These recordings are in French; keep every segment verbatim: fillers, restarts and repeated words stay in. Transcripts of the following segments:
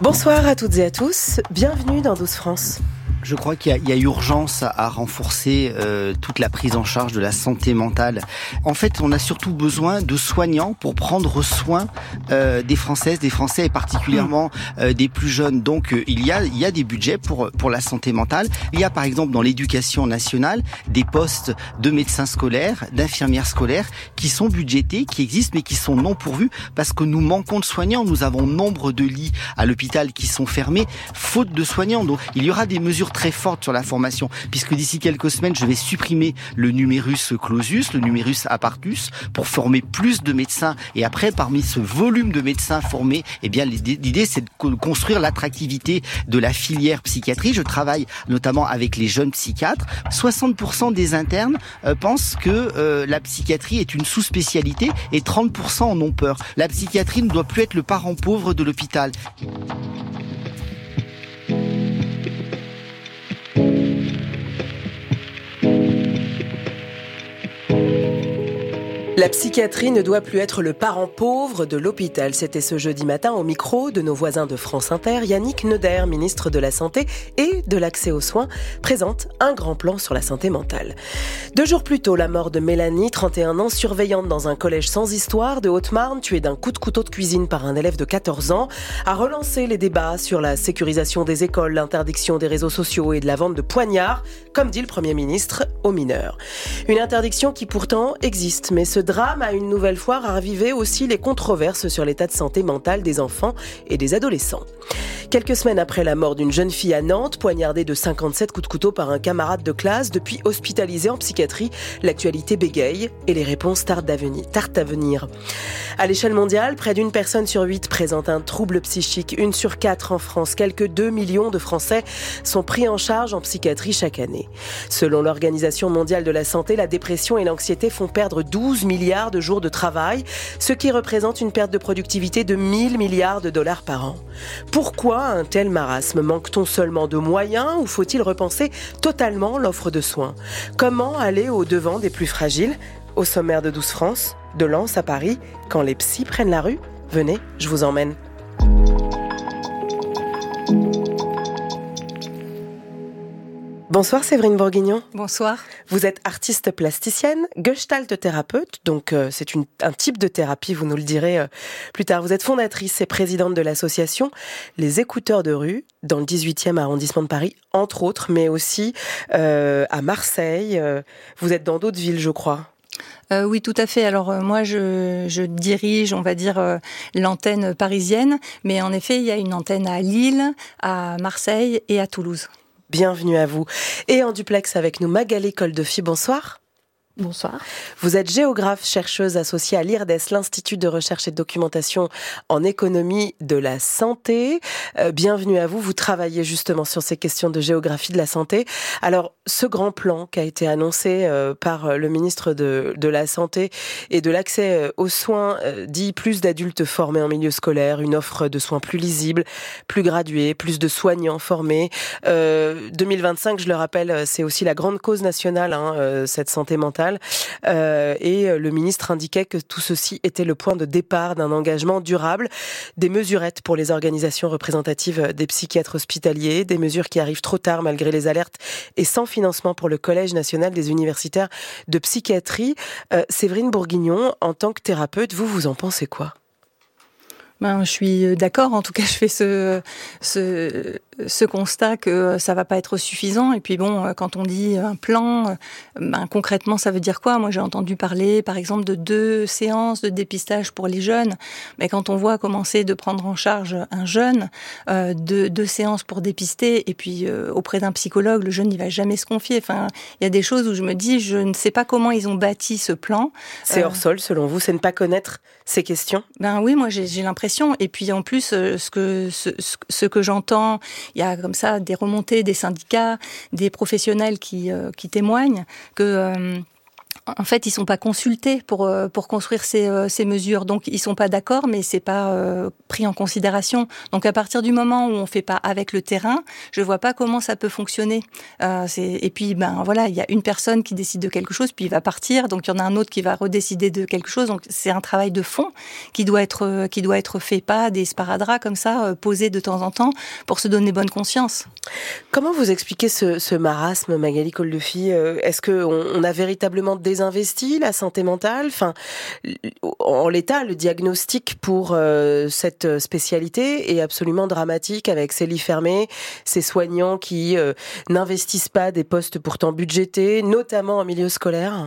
Bonsoir à toutes et à tous, bienvenue dans douze France. Je crois qu'il y a, il y a urgence à, à renforcer euh, toute la prise en charge de la santé mentale. En fait, on a surtout besoin de soignants pour prendre soin euh, des Françaises, des Français et particulièrement euh, des plus jeunes. Donc, euh, il y a, il y a des budgets pour pour la santé mentale. Il y a par exemple dans l'éducation nationale des postes de médecins scolaires, d'infirmières scolaires qui sont budgétés, qui existent mais qui sont non pourvus parce que nous manquons de soignants. Nous avons nombre de lits à l'hôpital qui sont fermés faute de soignants. Donc, il y aura des mesures très forte sur la formation, puisque d'ici quelques semaines, je vais supprimer le numerus clausus, le numerus apartus, pour former plus de médecins. Et après, parmi ce volume de médecins formés, eh bien, l'idée, c'est de construire l'attractivité de la filière psychiatrie. Je travaille notamment avec les jeunes psychiatres. soixante pour cent des internes euh, pensent que euh, la psychiatrie est une sous-spécialité et trente pour cent en ont peur. La psychiatrie ne doit plus être le parent pauvre de l'hôpital. La psychiatrie ne doit plus être le parent pauvre de l'hôpital. C'était ce jeudi matin au micro de nos voisins de France Inter. Yannick Neuder, ministre de la Santé et de l'Accès aux soins, présente un grand plan sur la santé mentale. Deux jours plus tôt, la mort de Mélanie, trente et un ans, surveillante dans un collège sans histoire de Haute-Marne, tuée d'un coup de couteau de cuisine par un élève de quatorze ans, a relancé les débats sur la sécurisation des écoles, l'interdiction des réseaux sociaux et de la vente de poignards, comme dit le Premier ministre, aux mineurs. Une interdiction qui pourtant existe, mais ce drame a une nouvelle fois ravivé aussi les controverses sur l'état de santé mentale des enfants et des adolescents. Quelques semaines après la mort d'une jeune fille à Nantes, poignardée de cinquante-sept coups de couteau par un camarade de classe, depuis hospitalisée en psychiatrie, l'actualité bégaye et les réponses tardent à venir. Tardent à venir. À l'échelle mondiale, près d'une personne sur huit présente un trouble psychique, une sur quatre en France. Quelques deux millions de Français sont pris en charge en psychiatrie chaque année. Selon l'Organisation mondiale de la santé, la dépression et l'anxiété font perdre douze milliards de jours de travail, ce qui représente une perte de productivité de mille milliards de dollars par an. Pourquoi un tel marasme ? Manque-t-on seulement de moyens ou faut-il repenser totalement l'offre de soins ? Comment aller au-devant des plus fragiles ? Au sommaire de douze France, de Lens à Paris, quand les psys prennent la rue ? Venez, je vous emmène. Bonsoir Séverine Bourguignon. Bonsoir. Vous êtes artiste plasticienne, gestalt thérapeute, donc euh, c'est une, un type de thérapie, vous nous le direz euh, plus tard. Vous êtes fondatrice et présidente de l'association Les Écouteurs de rue, dans le dix-huitième arrondissement de Paris, entre autres, mais aussi euh, à Marseille. Euh, vous êtes dans d'autres villes, je crois. Euh, oui, tout à fait. Alors euh, moi, je, je dirige, on va dire, euh, l'antenne parisienne, mais en effet, il y a une antenne à Lille, à Marseille et à Toulouse. Bienvenue à vous. Et en duplex avec nous, Magali Coldefi, bonsoir. Bonsoir. Vous êtes géographe, chercheuse associée à l'I R D E S, l'Institut de recherche et de documentation en économie de la santé. Euh, bienvenue à vous. Vous travaillez justement sur ces questions de géographie de la santé. Alors, ce grand plan qui a été annoncé euh, par le ministre de, de la Santé et de l'Accès aux soins euh, dit plus d'adultes formés en milieu scolaire, une offre de soins plus lisible, plus graduée, plus de soignants formés. Euh, deux mille vingt-cinq, je le rappelle, c'est aussi la grande cause nationale, hein, euh, cette santé mentale. Euh, et le ministre indiquait que tout ceci était le point de départ d'un engagement durable, des mesurettes pour les organisations représentatives des psychiatres hospitaliers, des mesures qui arrivent trop tard malgré les alertes et sans financement pour le Collège national des universitaires de psychiatrie. Euh, Séverine Bourguignon, en tant que thérapeute, vous, vous en pensez quoi ? Ben, je suis d'accord. En tout cas, je fais ce, ce, ce constat que ça va pas être suffisant. Et puis bon, quand on dit un plan, ben, concrètement, ça veut dire quoi ? Moi, j'ai entendu parler, par exemple, de deux séances de dépistage pour les jeunes. Mais quand on voit commencer de prendre en charge un jeune, euh, deux, deux séances pour dépister, et puis euh, auprès d'un psychologue, le jeune, il va jamais se confier. Enfin, il y a des choses où je me dis, je ne sais pas comment ils ont bâti ce plan. C'est euh, hors sol, selon vous, c'est ne pas connaître ces questions ? Ben oui, moi, j'ai, j'ai l'impression. Et puis en plus, ce que ce, ce que j'entends, il y a comme ça des remontées des syndicats, des professionnels qui euh, qui témoignent que euh, En fait, ils sont pas consultés pour pour construire ces ces mesures, donc ils sont pas d'accord, mais c'est pas euh, pris en considération. Donc à partir du moment où on fait pas avec le terrain, je vois pas comment ça peut fonctionner. Euh, c'est et puis ben voilà, il y a une personne qui décide de quelque chose, puis il va partir, donc il y en a un autre qui va redécider de quelque chose. Donc c'est un travail de fond qui doit être qui doit être fait, pas des sparadraps comme ça euh, posés de temps en temps pour se donner bonne conscience. Comment vous expliquez ce, ce marasme, Magali Koldefy ? Est-ce que on, on a véritablement désinvesti la santé mentale ? Enfin, en l'état, le diagnostic pour euh, cette spécialité est absolument dramatique, avec ces lits fermés, ces soignants qui euh, n'investissent pas des postes pourtant budgétés, notamment en milieu scolaire.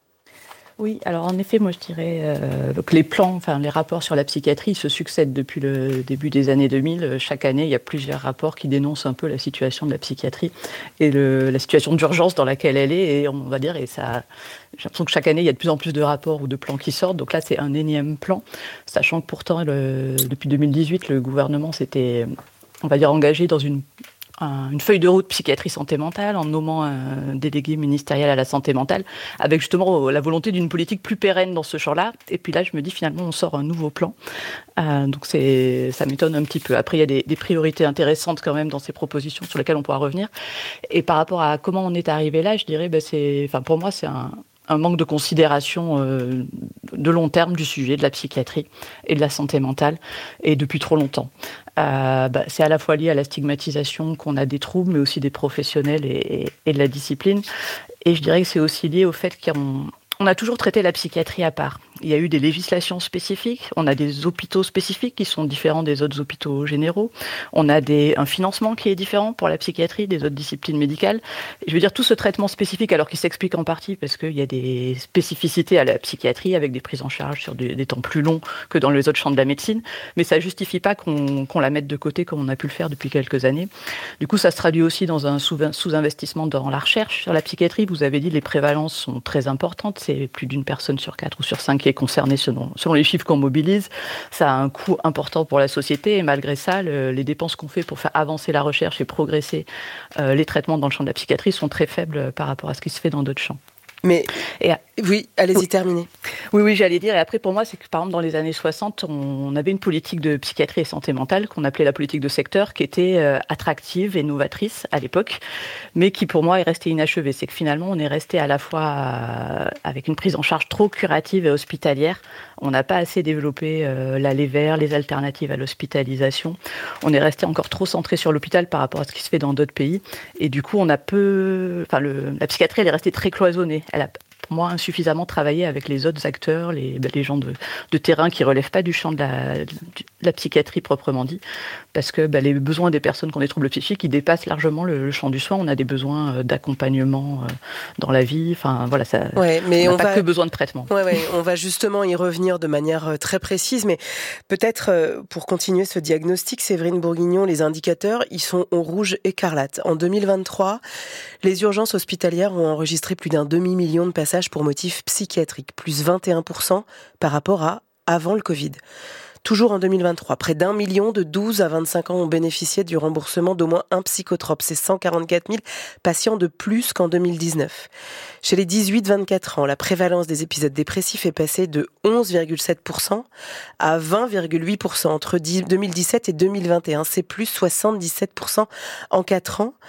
Oui, alors en effet, moi je dirais euh, que les plans, enfin les rapports sur la psychiatrie se succèdent depuis le début des années deux mille. Chaque année, il y a plusieurs rapports qui dénoncent un peu la situation de la psychiatrie et le, la situation d'urgence dans laquelle elle est. Et on va dire, et ça, j'ai l'impression que chaque année, il y a de plus en plus de rapports ou de plans qui sortent. Donc là, c'est un énième plan, sachant que pourtant, le, depuis deux mille dix-huit, le gouvernement s'était, on va dire, engagé dans une une feuille de route psychiatrie santé mentale en nommant un délégué ministériel à la santé mentale avec justement la volonté d'une politique plus pérenne dans ce champ-là. Et puis là, je me dis finalement, on sort un nouveau plan. Euh, donc c'est, ça m'étonne un petit peu. Après, il y a des, des priorités intéressantes quand même dans ces propositions sur lesquelles on pourra revenir. Et par rapport à comment on est arrivé là, je dirais, ben c'est, enfin pour moi, c'est un un manque de considération euh, de long terme du sujet de la psychiatrie et de la santé mentale, et depuis trop longtemps. Euh, bah, c'est à la fois lié à la stigmatisation qu'on a des troubles, mais aussi des professionnels et, et, et de la discipline. Et je dirais que c'est aussi lié au fait qu'on on a toujours traité la psychiatrie à part. Il y a eu des législations spécifiques, on a des hôpitaux spécifiques qui sont différents des autres hôpitaux généraux, on a des, un financement qui est différent pour la psychiatrie des autres disciplines médicales. Je veux dire, tout ce traitement spécifique, alors qu'il s'explique en partie parce qu'il y a des spécificités à la psychiatrie avec des prises en charge sur des, des temps plus longs que dans les autres champs de la médecine, mais ça ne justifie pas qu'on, qu'on la mette de côté comme on a pu le faire depuis quelques années. Du coup, ça se traduit aussi dans un sous-investissement dans la recherche sur la psychiatrie. Vous avez dit, les prévalences sont très importantes, c'est plus d'une personne sur quatre ou sur cinq qui est concernée selon, selon les chiffres qu'on mobilise. Ça a un coût important pour la société et malgré ça, le, les dépenses qu'on fait pour faire avancer la recherche et progresser euh, les traitements dans le champ de la psychiatrie sont très faibles par rapport à ce qui se fait dans d'autres champs. Mais et, oui, allez-y, oui. terminez. Oui, oui, j'allais dire. Et après, pour moi, c'est que par exemple, dans les années soixante, on avait une politique de psychiatrie et santé mentale qu'on appelait la politique de secteur, qui était euh, attractive et novatrice à l'époque, mais qui, pour moi, est restée inachevée. C'est que finalement, on est resté à la fois euh, avec une prise en charge trop curative et hospitalière. On n'a pas assez développé euh, l'aller vers, les alternatives à l'hospitalisation. On est resté encore trop centré sur l'hôpital par rapport à ce qui se fait dans d'autres pays. Et du coup, on a peu, enfin, le, la psychiatrie, elle est restée très cloisonnée. Elle a, pour moi, insuffisamment travaillé avec les autres acteurs, les, les gens de, de terrain qui ne relèvent pas du champ de la, de la psychiatrie proprement dit, parce que bah, les besoins des personnes qui ont des troubles psychiques, ils dépassent largement le, le champ du soin. On a des besoins d'accompagnement dans la vie, enfin voilà, ça, ouais, mais on n'a on pas va... que besoin de traitement. Ouais, ouais, on va justement y revenir de manière très précise, mais peut-être pour continuer ce diagnostic, Séverine Bourguignon, les indicateurs, ils sont au rouge écarlate. En deux mille vingt-trois, les urgences hospitalières ont enregistré plus d'un demi-million de passages pour motifs psychiatriques, plus vingt et un pour cent par rapport à avant le Covid. Toujours en deux mille vingt-trois, près d'un million de douze à vingt-cinq ans ont bénéficié du remboursement d'au moins un psychotrope. C'est cent quarante-quatre mille patients de plus qu'en deux mille dix-neuf. Chez les dix-huit vingt-quatre ans, la prévalence des épisodes dépressifs est passée de onze virgule sept pour cent à vingt virgule huit pour cent entre deux mille dix-sept et deux mille vingt et un. C'est plus soixante-dix-sept pour cent en quatre ans.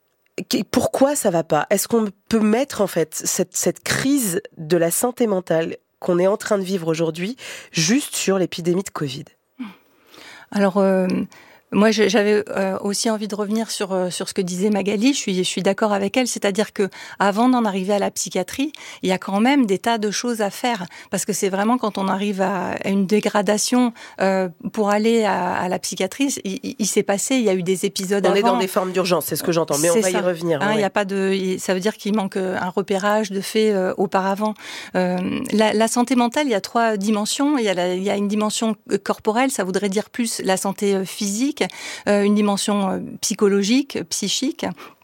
Pourquoi ça va pas ? Est-ce qu'on peut mettre en fait cette, cette crise de la santé mentale qu'on est en train de vivre aujourd'hui juste sur l'épidémie de Covid ? Alors, euh, moi, j'avais euh, aussi envie de revenir sur euh, sur ce que disait Magali. Je suis je suis d'accord avec elle, c'est-à-dire que avant d'en arriver à la psychiatrie, il y a quand même des tas de choses à faire, parce que c'est vraiment quand on arrive à, à une dégradation euh, pour aller à, à la psychiatrie, il, il s'est passé, il y a eu des épisodes. On avant. est dans des formes d'urgence, c'est ce que j'entends, mais c'est on va ça. y revenir. Hein, ouais. Il y a pas de, ça veut dire qu'il manque un repérage de faits euh, auparavant. Euh, la, la santé mentale, il y a trois dimensions. Il y a la, il y a une dimension corporelle, ça voudrait dire plus la santé physique. Euh, une dimension psychologique, psychique,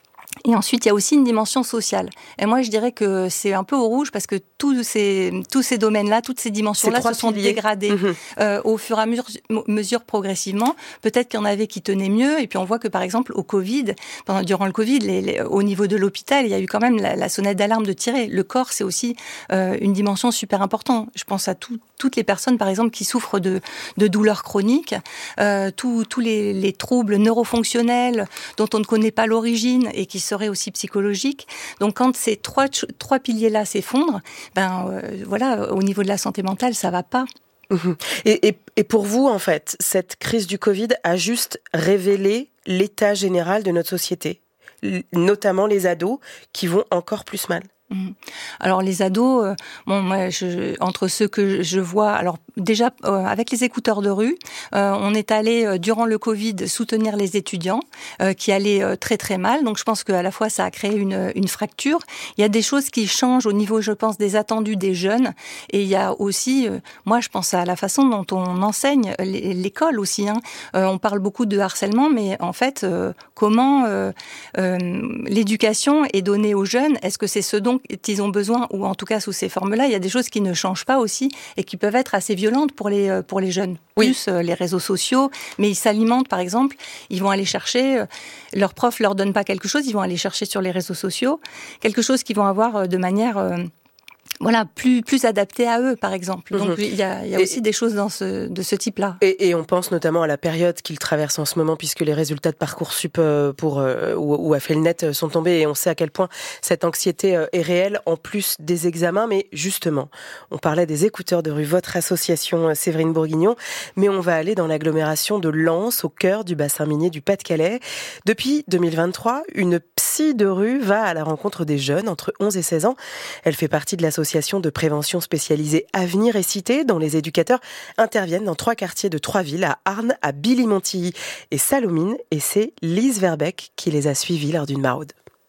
Et ensuite, il y a aussi une dimension sociale. Et moi, je dirais que c'est un peu au rouge parce que tous ces, tous ces domaines-là, toutes ces dimensions-là se sont dégradées mmh. euh, au fur et à mesure, mesure progressivement. Peut-être qu'il y en avait qui tenaient mieux. Et puis, on voit que, par exemple, au Covid, pendant, durant le Covid, les, les, au niveau de l'hôpital, il y a eu quand même la, la sonnette d'alarme de tirer. Le corps, c'est aussi euh, une dimension super importante. Je pense à tout, toutes les personnes, par exemple, qui souffrent de, de douleurs chroniques, euh, tous les, les troubles neurofonctionnels dont on ne connaît pas l'origine et qui se aussi psychologique. Donc quand ces trois, trois piliers-là s'effondrent, ben euh, voilà, au niveau de la santé mentale, ça va pas. Mmh. Et, et, et pour vous, en fait, cette crise du Covid a juste révélé l'état général de notre société, notamment les ados qui vont encore plus mal. Alors les ados, euh, bon, moi, je, entre ceux que je vois, alors déjà euh, avec les écouteurs de rue, euh, on est allé euh, durant le Covid soutenir les étudiants euh, qui allaient euh, très très mal. Donc je pense qu'à la fois ça a créé une, une fracture. Il y a des choses qui changent au niveau, je pense, des attendus des jeunes. Et il y a aussi, euh, moi je pense à la façon dont on enseigne l'école aussi. Hein. Euh, on parle beaucoup de harcèlement, mais en fait, euh, comment euh, euh, l'éducation est donnée aux jeunes? Est-ce que c'est ce dont ils ont besoin, ou en tout cas sous ces formes-là, il y a des choses qui ne changent pas aussi et qui peuvent être assez violentes pour les, pour les jeunes. Oui. Plus euh, les réseaux sociaux, mais ils s'alimentent par exemple, ils vont aller chercher, euh, leur prof leur donne pas quelque chose, ils vont aller chercher sur les réseaux sociaux quelque chose qu'ils vont avoir euh, de manière... Euh, Voilà, plus plus adapté à eux, par exemple. Donc, il mmh. y a, y a aussi et, des choses dans ce, de ce type-là. Et, et on pense notamment à la période qu'ils traversent en ce moment, puisque les résultats de Parcoursup pour, euh, ou, ou Affelnet sont tombés, et on sait à quel point cette anxiété est réelle, en plus des examens. Mais justement, on parlait des écouteurs de rue, votre association Séverine Bourguignon, mais on va aller dans l'agglomération de Lens, au cœur du bassin minier du Pas-de-Calais. Depuis deux mille vingt-trois, une psy de rue va à la rencontre des jeunes entre onze et seize ans. Elle fait partie de l'association de prévention spécialisée Avenir et Cité, dont les éducateurs interviennent dans trois quartiers de trois villes, à Arnes, à Billy-Montilly et Salomine. Et c'est Lise Verbeck qui les a suivis lors d'une maraude.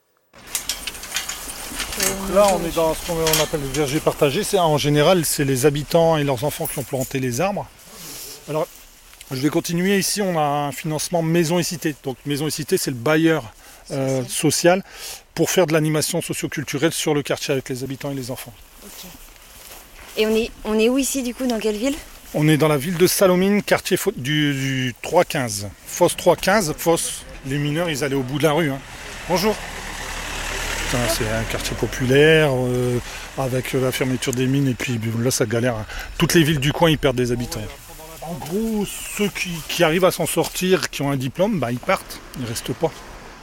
Là, on est dans ce qu'on appelle le verger partagé. C'est, en général, c'est les habitants et leurs enfants qui ont planté les arbres. Alors, je vais continuer. Ici, on a un financement Maison et Cité. Donc, Maison et Cité, c'est le bailleur euh, social pour faire de l'animation socio-culturelle sur le quartier avec les habitants et les enfants. Okay. Et on est, on est où ici, du coup, dans quelle ville ? On est dans la ville de Salomine, quartier du, du trois quinze. Fosse trois quinze, Fosse, les mineurs, ils allaient au bout de la rue. Hein. Bonjour. Putain, c'est un quartier populaire, euh, avec la fermeture des mines, et puis là, ça galère. Toutes les villes du coin, ils perdent des habitants. En gros, ceux qui, qui arrivent à s'en sortir, qui ont un diplôme, bah, ils partent, ils ne restent pas.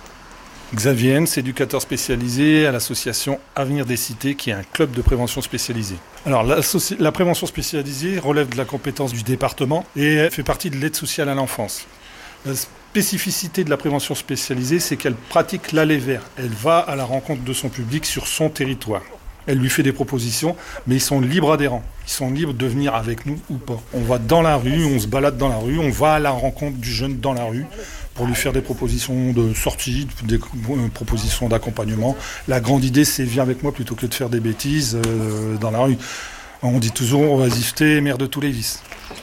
Xavier Hens, éducateur spécialisé à l'association Avenir des Cités, qui est un club de prévention spécialisé. Alors, la, la prévention spécialisée relève de la compétence du département et fait partie de l'aide sociale à l'enfance. La spécificité de la prévention spécialisée, c'est qu'elle pratique l'aller vers. Elle va à la rencontre de son public sur son territoire. Elle lui fait des propositions, mais ils sont libres adhérents. Ils sont libres de venir avec nous ou pas. On va dans la rue, on se balade dans la rue, on va à la rencontre du jeune dans la rue pour lui faire des propositions de sortie, des propositions d'accompagnement. La grande idée, c'est viens avec moi plutôt que de faire des bêtises euh, dans la rue. On dit toujours oisiveté, mère de tous les vices.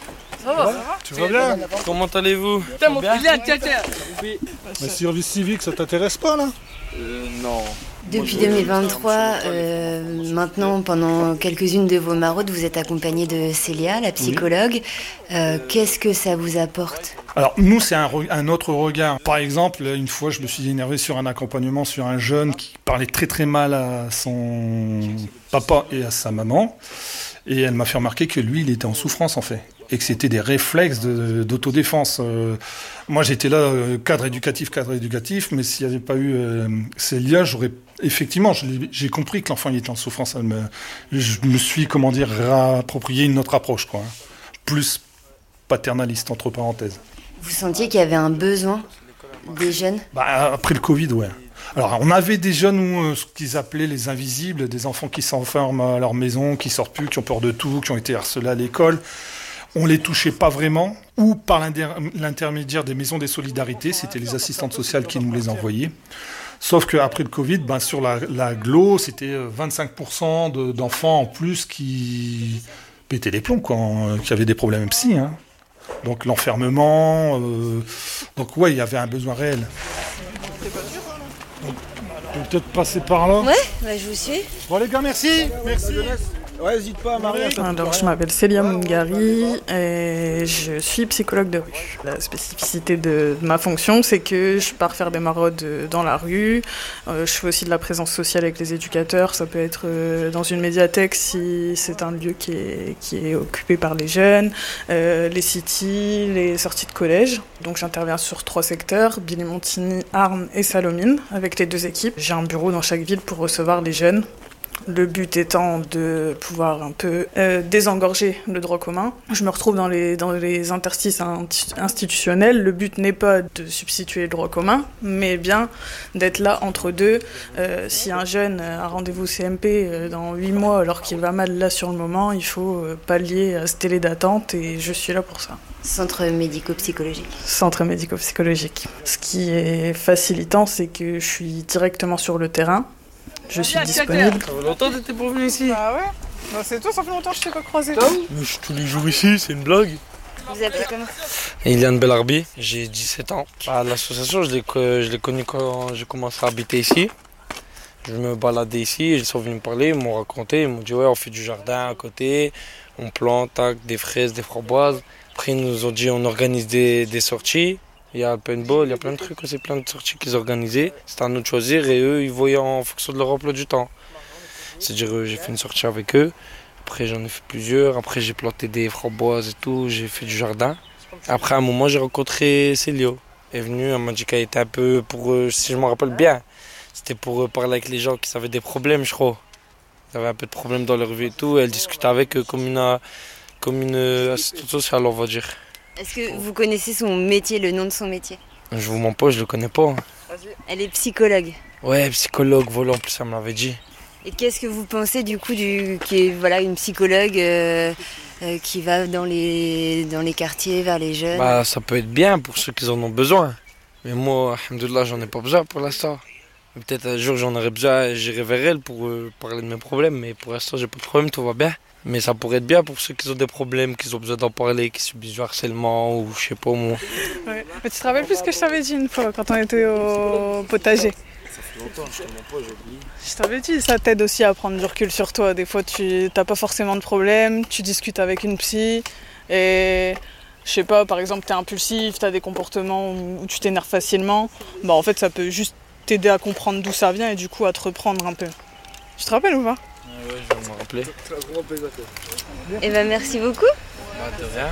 Ça va, tu vas bien? Comment allez-vous? Tiens, mon fils, tiens, tiens. Oui. Mais service civique, ça t'intéresse pas, là? Euh, non. Depuis deux mille vingt-trois, euh, maintenant, pendant quelques-unes de vos maraudes, vous êtes accompagné de Célia, la psychologue. Oui. Euh, qu'est-ce que ça vous apporte? Alors, nous, c'est un, re- un autre regard. Par exemple, une fois, je me suis énervé sur un accompagnement sur un jeune qui parlait très très mal à son papa et à sa maman. Et elle m'a fait remarquer que lui, il était en souffrance, en fait. Et que c'était des réflexes de, d'autodéfense. Euh, moi, j'étais là, euh, cadre éducatif, cadre éducatif, mais s'il n'y avait pas eu euh, Célia, j'aurais... Effectivement, je j'ai compris que l'enfant il était en souffrance. Elle me, je me suis, comment dire, réapproprié une autre approche, quoi. Plus paternaliste, entre parenthèses. Vous sentiez qu'il y avait un besoin des jeunes? Bah, après le Covid, ouais. Alors, on avait des jeunes, où, euh, ce qu'ils appelaient les invisibles, des enfants qui s'enferment à leur maison, qui sortent plus, qui ont peur de tout, qui ont été harcelés à l'école. On les touchait pas vraiment, ou par l'intermédiaire des maisons des solidarités, c'était les assistantes sociales qui nous les envoyaient. Sauf qu'après le Covid, ben sur la, la glo, c'était vingt-cinq pour cent de, d'enfants en plus qui pétaient les plombs, quoi, qui avaient des problèmes psy. Hein. Donc l'enfermement, euh, donc ouais, il y avait un besoin réel. Donc, peut-être passer par là. Ouais, bah, je vous suis. Bon les gars, merci. Merci. Ouais, n'hésite pas, Marie. Alors, je m'appelle Célia Mungari et je suis psychologue de rue. La spécificité de ma fonction, c'est que je pars faire des maraudes dans la rue. Euh, je fais aussi de la présence sociale avec les éducateurs. Ça peut être euh, dans une médiathèque si c'est un lieu qui est, qui est occupé par les jeunes, euh, les cities, les sorties de collège. Donc, j'interviens sur trois secteurs, Billy-Montigny, Armes et Salomine, avec les deux équipes. J'ai un bureau dans chaque ville pour recevoir les jeunes. Le but étant de pouvoir un peu euh, désengorger le droit commun. Je me retrouve dans les, dans les interstices institutionnels. Le but n'est pas de substituer le droit commun, mais bien d'être là entre deux. Euh, si un jeune a rendez-vous C M P euh, dans huit mois alors qu'il va mal là sur le moment, il faut euh, pallier à ce délai d'attente et je suis là pour ça. Centre médico-psychologique. Centre médico-psychologique. Ce qui est facilitant, c'est que je suis directement sur le terrain. Je suis disponible. Ça fait longtemps que t'étais pour venir ici. Ah ouais bah c'est toi, ça fait longtemps que je t'ai pas croisé. Mais je suis tous les jours ici, c'est une blague. Vous vous appelez comment? Iliane Bellarbi, j'ai dix-sept ans. Ah, l'association, je l'ai, je l'ai connue quand j'ai commencé à habiter ici. Je me baladais ici, ils sont venus me parler, ils m'ont raconté, ils m'ont dit ouais, on fait du jardin à côté, on plante tac, des fraises, des framboises. Après, ils nous ont dit on organise des, des sorties. Il y a le paintball, il y a plein de trucs, c'est plein de sorties qu'ils organisaient. C'était à nous de choisir et eux, ils voyaient en fonction de leur emploi du temps. C'est-à-dire, j'ai fait une sortie avec eux. Après, j'en ai fait plusieurs. Après, j'ai planté des framboises et tout. J'ai fait du jardin. Après, à un moment, j'ai rencontré Célio. Elle est venue, elle m'a dit qu'elle était un peu pour, si je me rappelle bien, c'était pour parler avec les gens qui avaient des problèmes, je crois. Ils avaient un peu de problèmes dans leur vie et tout. Elle discutait avec eux comme une, comme une assistante sociale, on va dire. Est-ce que vous connaissez son métier, le nom de son métier? Je vous mens pas, je le connais pas. Elle est psychologue. Ouais, psychologue, voilà, en plus, elle me l'avait dit. Et qu'est-ce que vous pensez du coup du qui est voilà une psychologue euh, euh, qui va dans les dans les quartiers vers les jeunes? Bah ça peut être bien pour ceux qui en ont besoin. Mais moi, alhamdoulilah, j'en ai pas besoin pour l'instant. Peut-être un jour j'en aurai besoin, j'irai vers elle pour euh, parler de mes problèmes, mais pour l'instant j'ai pas de problème, tout va bien. Mais ça pourrait être bien pour ceux qui ont des problèmes, qui ont besoin d'en parler, qui subissent du harcèlement ou je sais pas moi. Ouais. Mais tu te rappelles plus ce que je t'avais dit une fois quand on était au potager? Ça fait longtemps, je te mens pas, j'ai oublié. Je t'avais dit, ça t'aide aussi à prendre du recul sur toi. Des fois, tu n'as pas forcément de problème, tu discutes avec une psy et je sais pas, par exemple, t'es impulsif, t'as des comportements où tu t'énerves facilement. Bah en fait, ça peut juste t'aider à comprendre d'où ça vient et du coup à te reprendre un peu. Tu te rappelles ou pas? Ouais, ouais, je vais me rappeler. Eh ben merci beaucoup. Bah, de rien.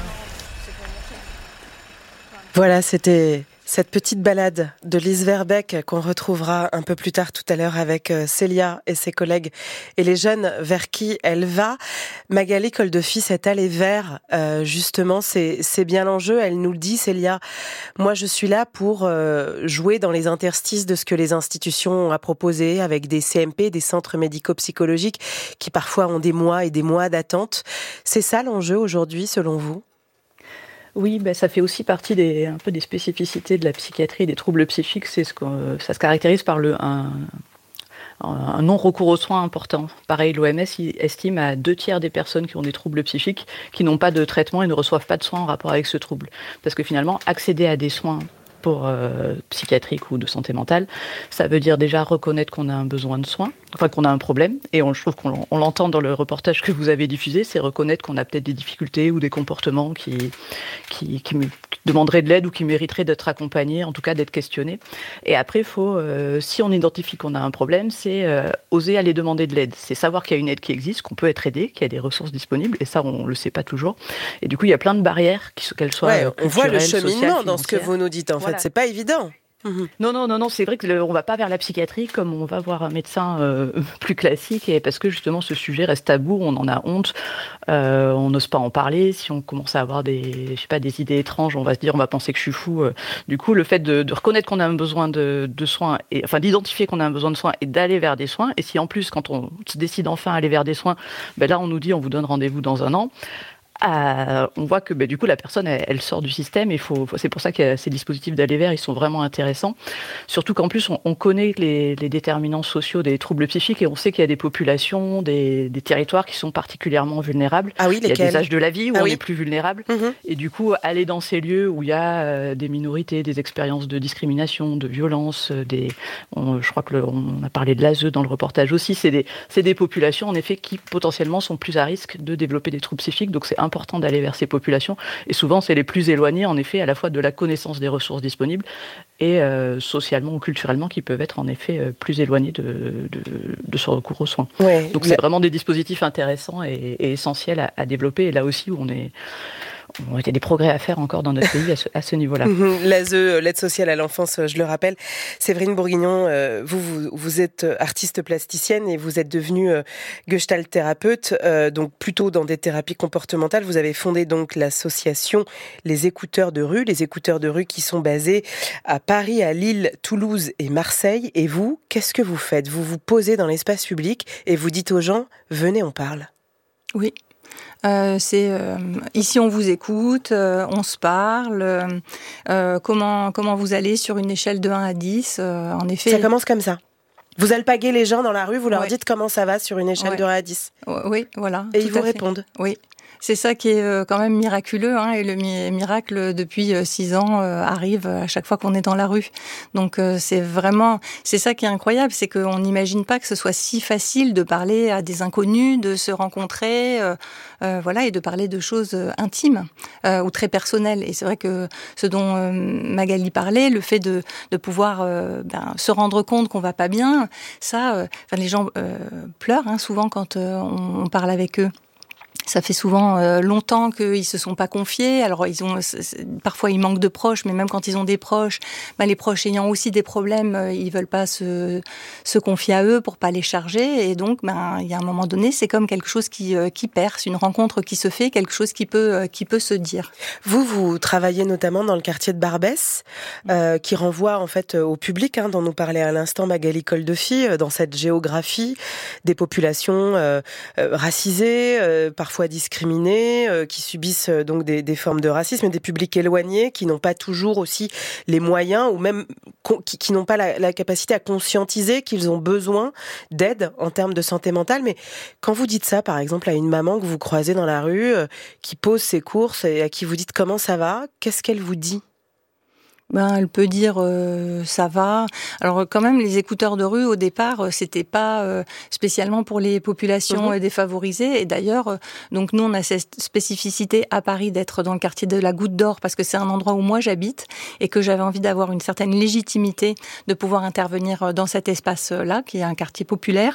Voilà, c'était cette petite balade de Lise Verbeek qu'on retrouvera un peu plus tard tout à l'heure avec Célia et ses collègues et les jeunes vers qui elle va. Magali Koldefis est allée vers, euh, justement, c'est, c'est bien l'enjeu. Elle nous le dit, Célia, moi je suis là pour euh, jouer dans les interstices de ce que les institutions ont à proposer avec des C M P, des centres médico-psychologiques qui parfois ont des mois et des mois d'attente. C'est ça l'enjeu aujourd'hui selon vous ? Oui, ben ça fait aussi partie des, un peu des spécificités de la psychiatrie, des troubles psychiques. C'est ce que, ça se caractérise par le, un, un non-recours aux soins important. Pareil, l'O M S estime à deux tiers des personnes qui ont des troubles psychiques qui n'ont pas de traitement et ne reçoivent pas de soins en rapport avec ce trouble. Parce que finalement, accéder à des soins pour euh, psychiatrique ou de santé mentale, ça veut dire déjà reconnaître qu'on a un besoin de soins, enfin qu'on a un problème, et on, je trouve qu'on on l'entend dans le reportage que vous avez diffusé, c'est reconnaître qu'on a peut-être des difficultés ou des comportements qui, qui, qui, qui demanderaient de l'aide ou qui mériteraient d'être accompagnés, en tout cas d'être questionnés. Et après, faut, euh, si on identifie qu'on a un problème, c'est euh, oser aller demander de l'aide. C'est savoir qu'il y a une aide qui existe, qu'on peut être aidé, qu'il y a des ressources disponibles, et ça, on le sait pas toujours. Et du coup, il y a plein de barrières, qu'elles soient ouais, on voit le cheminement sociales, dans ce que vous nous dites, en voilà. fait, c'est pas évident. Mmh. Non, non, non, non, c'est vrai qu'on va pas vers la psychiatrie comme on va voir un médecin euh, plus classique, et parce que justement ce sujet reste tabou, on en a honte, euh, on n'ose pas en parler. Si on commence à avoir des, je sais pas, des idées étranges, on va se dire, on va penser que je suis fou. Euh. Du coup, le fait de, de reconnaître qu'on a un besoin de, de soins, et, enfin d'identifier qu'on a un besoin de soins et d'aller vers des soins, et si en plus quand on se décide enfin à aller vers des soins, ben là on nous dit on vous donne rendez-vous dans un an. à, on voit que bah, du coup la personne elle, elle sort du système et faut, c'est pour ça que ces dispositifs d'aller vers ils sont vraiment intéressants, surtout qu'en plus on, on connaît les, les déterminants sociaux des troubles psychiques et on sait qu'il y a des populations, des, des territoires qui sont particulièrement vulnérables. Ah oui, lesquels ? Il y a des âges de la vie où ah on oui. est plus vulnérable mmh. et du coup aller dans ces lieux où il y a euh, des minorités, des expériences de discrimination, de violence, des, on, je crois que le, on a parlé de l'A S E dans le reportage aussi, c'est des, c'est des populations en effet qui potentiellement sont plus à risque de développer des troubles psychiques, donc c'est important d'aller vers ces populations. Et souvent, c'est les plus éloignés, en effet, à la fois de la connaissance des ressources disponibles et euh, socialement ou culturellement, qui peuvent être en effet euh, plus éloignés de, de, de ce recours aux soins. Ouais, donc, mais... c'est vraiment des dispositifs intéressants et, et essentiels à, à développer. Et là aussi, où on est... Il y a des progrès à faire encore dans notre pays à ce, à ce niveau-là. L'A S E, l'aide sociale à l'enfance, je le rappelle. Séverine Bourguignon, vous, vous, vous êtes artiste plasticienne et vous êtes devenue gestalt thérapeute, euh, donc plutôt dans des thérapies comportementales. Vous avez fondé donc l'association Les Écouteurs de rue, les Écouteurs de rue qui sont basés à Paris, à Lille, Toulouse et Marseille. Et vous, qu'est-ce que vous faites ? Vous vous posez dans l'espace public et vous dites aux gens, venez, on parle. Oui. Euh, c'est euh, ici on vous écoute, euh, on se parle. Euh, comment comment vous allez sur une échelle de un à dix euh, En effet, ça commence comme ça. Vous alpaguez les gens dans la rue, vous leur ouais. dites comment ça va sur une échelle ouais. de un à dix. Oui, voilà. Et ils vous répondent. Oui. C'est ça qui est quand même miraculeux, hein, et le mi- miracle depuis six ans euh, arrive à chaque fois qu'on est dans la rue. Donc euh, c'est vraiment, c'est ça qui est incroyable, c'est qu'on n'imagine pas que ce soit si facile de parler à des inconnus, de se rencontrer, euh, euh, voilà, et de parler de choses intimes euh, ou très personnelles. Et c'est vrai que ce dont euh, Magali parlait, le fait de, de pouvoir euh, ben, se rendre compte qu'on va pas bien, ça, euh, enfin, les gens euh, pleurent hein, souvent quand euh, on, on parle avec eux. Ça fait souvent euh, longtemps qu'ils se sont pas confiés. Alors ils ont c'est, c'est, parfois ils manquent de proches, mais même quand ils ont des proches, bah, les proches ayant aussi des problèmes, euh, ils veulent pas se se confier à eux pour pas les charger. Et donc, ben il y a un moment donné, c'est comme quelque chose qui euh, qui perce, une rencontre qui se fait, quelque chose qui peut euh, qui peut se dire. Vous vous travaillez notamment dans le quartier de Barbès, euh, qui renvoie en fait au public, hein, dont nous parlait à l'instant Magali Coldefi, dans cette géographie des populations euh, euh, racisées, euh, parfois discriminés, euh, qui subissent euh, donc des, des formes de racisme, des publics éloignés qui n'ont pas toujours aussi les moyens ou même con, qui, qui n'ont pas la, la capacité à conscientiser qu'ils ont besoin d'aide en termes de santé mentale. Mais quand vous dites ça, par exemple, à une maman que vous croisez dans la rue, euh, qui pose ses courses et à qui vous dites comment ça va, qu'est-ce qu'elle vous dit ? Ben, elle peut dire euh, ça va. Alors quand même, les écouteurs de rue au départ, c'était pas euh, spécialement pour les populations mmh. défavorisées. Et d'ailleurs, euh, donc nous on a cette spécificité à Paris d'être dans le quartier de la Goutte d'Or parce que c'est un endroit où moi j'habite et que j'avais envie d'avoir une certaine légitimité de pouvoir intervenir dans cet espace-là, qui est un quartier populaire.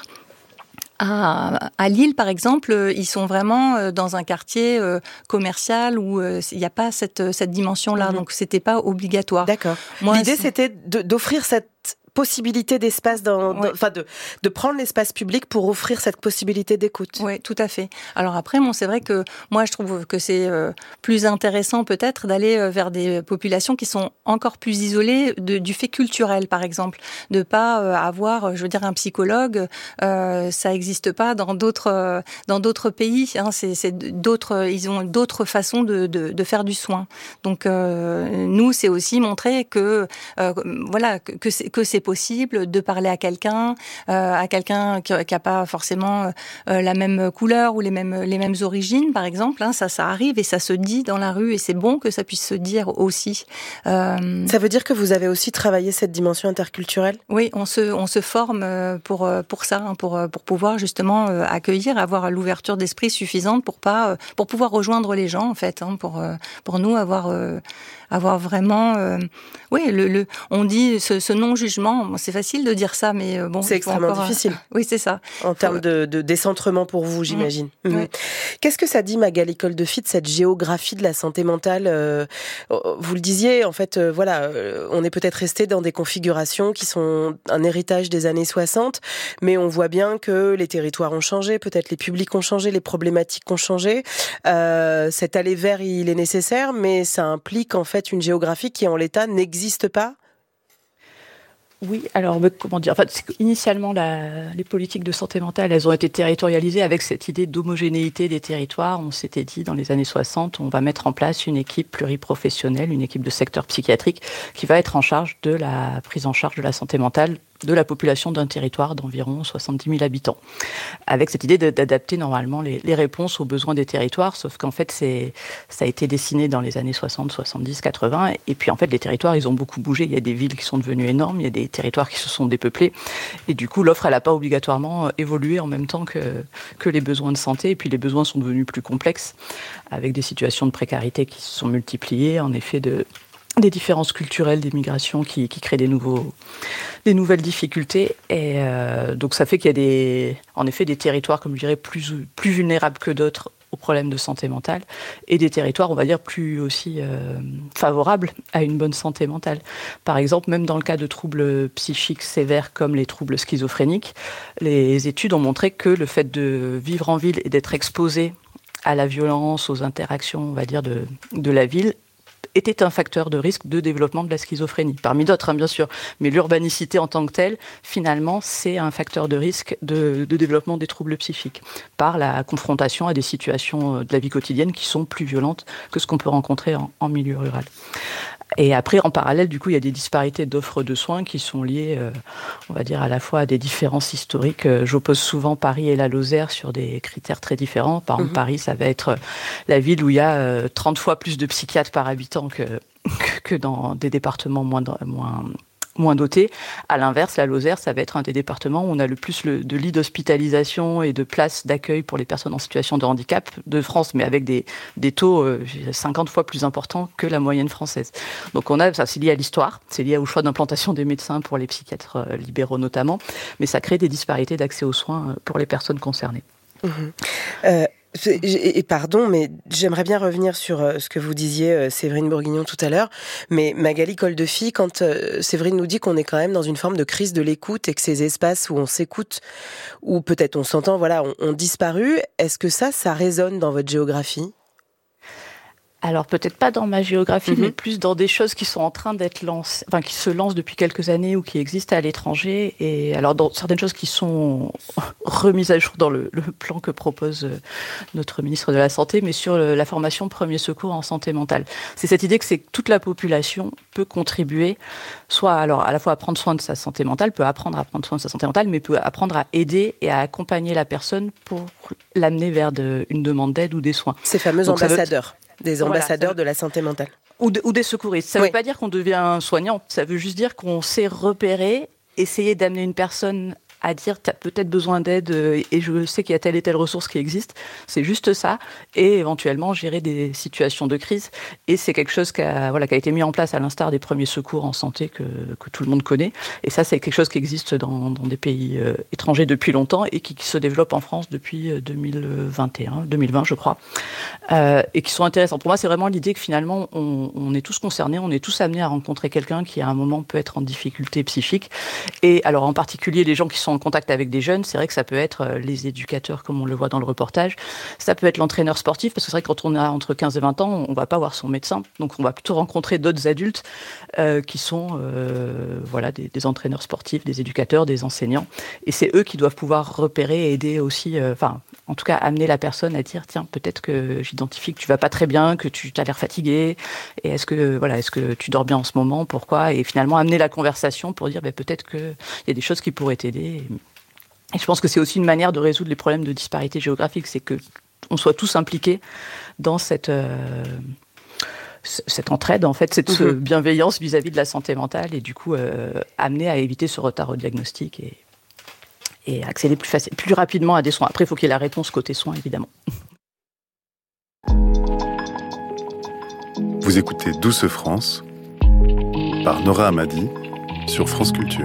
À, à Lille, par exemple, ils sont vraiment dans un quartier euh, commercial où il n'y a pas cette, cette dimension-là, mmh. donc c'était pas obligatoire. D'accord. Moi, L'idée, c'est... c'était de, d'offrir cette possibilité d'espace, dans, ouais. enfin de, de prendre l'espace public pour offrir cette possibilité d'écoute. Oui, tout à fait. Alors après, bon, c'est vrai que moi, je trouve que c'est euh, plus intéressant peut-être d'aller euh, vers des populations qui sont encore plus isolées de, du fait culturel, par exemple. De pas euh, avoir, je veux dire, un psychologue, euh, ça n'existe pas dans d'autres euh, dans d'autres pays. Hein, c'est, c'est d'autres, ils ont d'autres façons de, de, de faire du soin. Donc euh, nous, c'est aussi montrer que euh, voilà que, que c'est que c'est possible de parler à quelqu'un, euh, à quelqu'un qui n'a pas forcément euh, la même couleur ou les mêmes, les mêmes origines, par exemple. Hein, ça, ça arrive et ça se dit dans la rue et c'est bon que ça puisse se dire aussi. Euh... Ça veut dire que vous avez aussi travaillé cette dimension interculturelle ? Oui, on se, on se forme pour, pour ça, hein, pour, pour pouvoir justement accueillir, avoir l'ouverture d'esprit suffisante pour, pas, pour pouvoir rejoindre les gens, en fait, hein, pour, pour nous avoir... avoir vraiment, euh, oui, le, le, on dit ce, ce non-jugement. C'est facile de dire ça, mais bon, c'est extrêmement encore, difficile. Euh, oui, c'est ça. En termes de, de décentrement pour vous, j'imagine. Mmh. Mmh. Oui. Qu'est-ce que ça dit, Magali Coldefi, de cette géographie de la santé mentale ? euh, Vous le disiez, en fait, euh, voilà, euh, on est peut-être resté dans des configurations qui sont un héritage des années soixante, mais on voit bien que les territoires ont changé, peut-être les publics ont changé, les problématiques ont changé. Euh, cet aller vers, il est nécessaire, mais ça implique en fait une géographie qui, en l'état, n'existe pas. Oui, alors comment dire, enfin, initialement, la, les politiques de santé mentale, elles ont été territorialisées avec cette idée d'homogénéité des territoires. On s'était dit dans les années soixante, on va mettre en place une équipe pluriprofessionnelle, une équipe de secteur psychiatrique qui va être en charge de la prise en charge de la santé mentale de la population d'un territoire d'environ soixante-dix mille habitants, avec cette idée de, d'adapter normalement les, les réponses aux besoins des territoires, sauf qu'en fait, c'est, ça a été dessiné dans les années soixante, soixante-dix, quatre-vingts, et puis en fait, les territoires, ils ont beaucoup bougé. Il y a des villes qui sont devenues énormes, il y a des territoires qui se sont dépeuplés, et du coup, l'offre, elle n'a pas obligatoirement évolué en même temps que, que les besoins de santé, et puis les besoins sont devenus plus complexes, avec des situations de précarité qui se sont multipliées, en effet, de... des différences culturelles, des migrations qui, qui créent des, nouveaux, des nouvelles difficultés. Et euh, donc ça fait qu'il y a des, en effet des territoires, comme je dirais, plus, plus vulnérables que d'autres aux problèmes de santé mentale, et des territoires, on va dire, plus aussi euh, favorables à une bonne santé mentale. Par exemple, même dans le cas de troubles psychiques sévères comme les troubles schizophréniques, les études ont montré que le fait de vivre en ville et d'être exposé à la violence, aux interactions, on va dire, de, de la ville, était un facteur de risque de développement de la schizophrénie, parmi d'autres, hein, bien sûr. Mais l'urbanicité en tant que telle, finalement, c'est un facteur de risque de, de développement des troubles psychiques, par la confrontation à des situations de la vie quotidienne qui sont plus violentes que ce qu'on peut rencontrer en, en milieu rural. Et après, en parallèle, du coup, il y a des disparités d'offres de soins qui sont liées, euh, on va dire, à la fois à des différences historiques. Euh, j'oppose souvent Paris et la Lozère sur des critères très différents. Par exemple, mmh. Paris, ça va être la ville où il y a euh, trente fois plus de psychiatres par habitant que, que dans des départements moins... moins moins dotés. À l'inverse, la Lozère, ça va être un des départements où on a le plus le, de lits d'hospitalisation et de places d'accueil pour les personnes en situation de handicap de France, mais avec des, des taux euh, cinquante fois plus importants que la moyenne française. Donc on a, ça c'est lié à l'histoire, c'est lié au choix d'implantation des médecins pour les psychiatres euh, libéraux notamment, mais ça crée des disparités d'accès aux soins pour les personnes concernées. Mmh. Euh... Et pardon, mais j'aimerais bien revenir sur ce que vous disiez, Séverine Bourguignon, tout à l'heure. Mais Magali Coldefi, quand Séverine nous dit qu'on est quand même dans une forme de crise de l'écoute et que ces espaces où on s'écoute, où peut-être on s'entend, voilà, ont, ont disparu, est-ce que ça, ça résonne dans votre géographie ? Alors peut-être pas dans ma géographie, mmh. mais plus dans des choses qui sont en train d'être lancées, enfin qui se lancent depuis quelques années ou qui existent à l'étranger. Et alors dans certaines choses qui sont remises à jour dans le, le plan que propose notre ministre de la Santé, mais sur le, la formation premier secours en santé mentale. C'est cette idée que c'est que toute la population peut contribuer, soit alors à la fois à prendre soin de sa santé mentale, peut apprendre à prendre soin de sa santé mentale, mais peut apprendre à aider et à accompagner la personne pour l'amener vers de, une demande d'aide ou des soins. Ces fameux Donc, ambassadeurs. Des ambassadeurs voilà, de la santé mentale. Ou, de, ou des secouristes. Ça ne oui. veut pas dire qu'on devient soignant, ça veut juste dire qu'on sait repérer, essayer d'amener une personne à dire « tu as peut-être besoin d'aide et je sais qu'il y a telle et telle ressource qui existe ». C'est juste ça. Et éventuellement gérer des situations de crise. Et c'est quelque chose qui a, voilà, qui a été mis en place à l'instar des premiers secours en santé que, que tout le monde connaît. Et ça, c'est quelque chose qui existe dans, dans des pays euh, étrangers depuis longtemps et qui, qui se développe en France depuis deux mille vingt et un, deux mille vingt je crois. Euh, et qui sont intéressants. Pour moi, c'est vraiment l'idée que finalement, on, on est tous concernés, on est tous amenés à rencontrer quelqu'un qui à un moment peut être en difficulté psychique. Et alors en particulier les gens qui sont en contact avec des jeunes, c'est vrai que ça peut être les éducateurs comme on le voit dans le reportage, ça peut être l'entraîneur sportif, parce que c'est vrai que quand on a entre quinze et vingt ans, on va pas voir son médecin, donc on va plutôt rencontrer d'autres adultes euh, qui sont euh, voilà, des, des entraîneurs sportifs, des éducateurs, des enseignants, et c'est eux qui doivent pouvoir repérer et aider aussi, enfin euh, en tout cas amener la personne à dire tiens, peut-être que j'identifie que tu vas pas très bien, que tu as l'air fatigué, et est-ce que, voilà, est-ce que tu dors bien en ce moment, pourquoi, et finalement amener la conversation pour dire ben, peut-être qu'il y a des choses qui pourraient t'aider. Et je pense que c'est aussi une manière de résoudre les problèmes de disparité géographique, c'est qu'on soit tous impliqués dans cette, euh, cette entraide, en fait, cette mmh. bienveillance vis-à-vis de la santé mentale, et du coup euh, amener à éviter ce retard au diagnostic et, et accéder plus, facile, plus rapidement à des soins. Après, il faut qu'il y ait la réponse côté soins, évidemment. Vous écoutez Douce France par Nora Hamadi sur France Culture.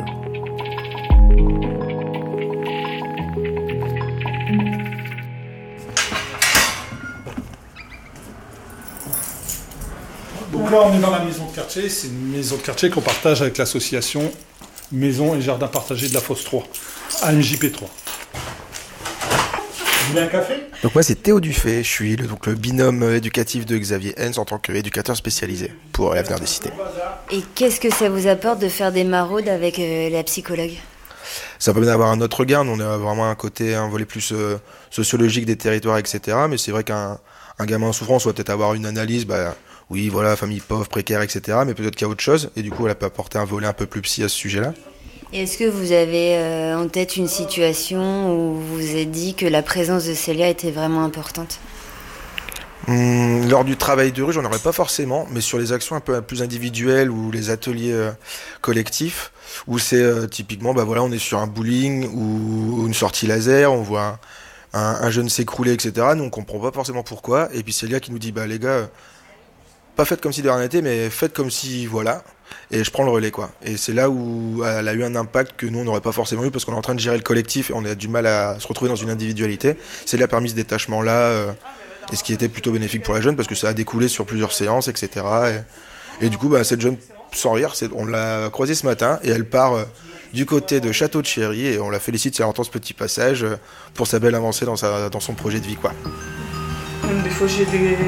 Donc là, on est dans la maison de quartier. C'est une maison de quartier qu'on partage avec l'association Maison et Jardin Partagés de la Fosse trois, A M J P trois. Vous voulez un café ? Donc moi c'est Théo Dufay, je suis le, donc, le binôme éducatif de Xavier Hens en tant qu'éducateur spécialisé pour l'avenir des cités. Et qu'est-ce que ça vous apporte de faire des maraudes avec euh, la psychologue ? Ça permet d'avoir un autre regard, on a vraiment un côté, un volet plus euh, sociologique des territoires, et cetera. Mais c'est vrai qu'un un gamin en souffrance va peut-être avoir une analyse, bah oui voilà, famille pauvre, précaire, et cetera. Mais peut-être qu'il y a autre chose, et du coup elle peut apporter un volet un peu plus psy à ce sujet-là. Et est-ce que vous avez euh, en tête une situation où vous vous êtes dit que la présence de Célia était vraiment importante ? Hum, lors du travail de rue, j'en aurais pas forcément, mais sur les actions un peu plus individuelles ou les ateliers euh, collectifs, où c'est euh, typiquement, bah voilà, on est sur un bowling ou une sortie laser, on voit un, un, un jeune s'écrouler, et cetera. Nous on comprend pas forcément pourquoi, et puis Célia qui nous dit, bah les gars, euh, pas faites comme si de rien n'était, mais faites comme si, voilà. Et je prends le relais, quoi. Et c'est là où elle a eu un impact que nous, on n'aurait pas forcément eu, parce qu'on est en train de gérer le collectif et on a du mal à se retrouver dans une individualité. C'est là permis ce détachement-là, euh, et ce qui était plutôt bénéfique pour la jeune, parce que ça a découlé sur plusieurs séances, et cetera. Et, et du coup, bah, cette jeune, sans rire, c'est, on l'a croisée ce matin, et elle part euh, du côté de Château de Chéry, et on la félicite si elle entend ce petit passage, euh, pour sa belle avancée dans, sa, dans son projet de vie, quoi. Même des fois, j'ai des...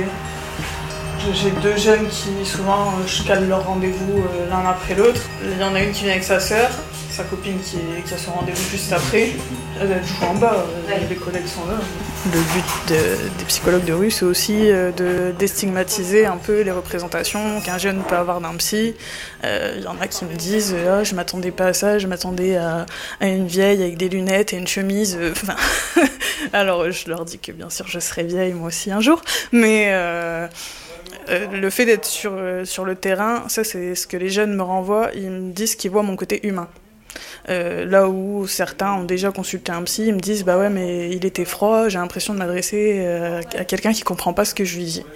J'ai deux jeunes qui, souvent, je cale leur rendez-vous euh, l'un après l'autre. Il y en a une qui vient avec sa sœur, sa copine qui, est, qui a son rendez-vous juste après. Elle, elle joue en bas, euh, les collègues sont là. Le but de, des psychologues de rue, c'est aussi euh, de déstigmatiser un peu les représentations qu'un jeune peut avoir d'un psy. Il euh, y en a qui me disent oh, « je m'attendais pas à ça, je m'attendais à, à une vieille avec des lunettes et une chemise. » Enfin, alors je leur dis que bien sûr je serai vieille moi aussi un jour, mais... Euh, Euh, le fait d'être sur, euh, sur le terrain, ça c'est ce que les jeunes me renvoient, ils me disent qu'ils voient mon côté humain. Euh, là où certains ont déjà consulté un psy, ils me disent bah ouais mais il était froid, j'ai l'impression de m'adresser euh, à quelqu'un qui comprend pas ce que je lui dis.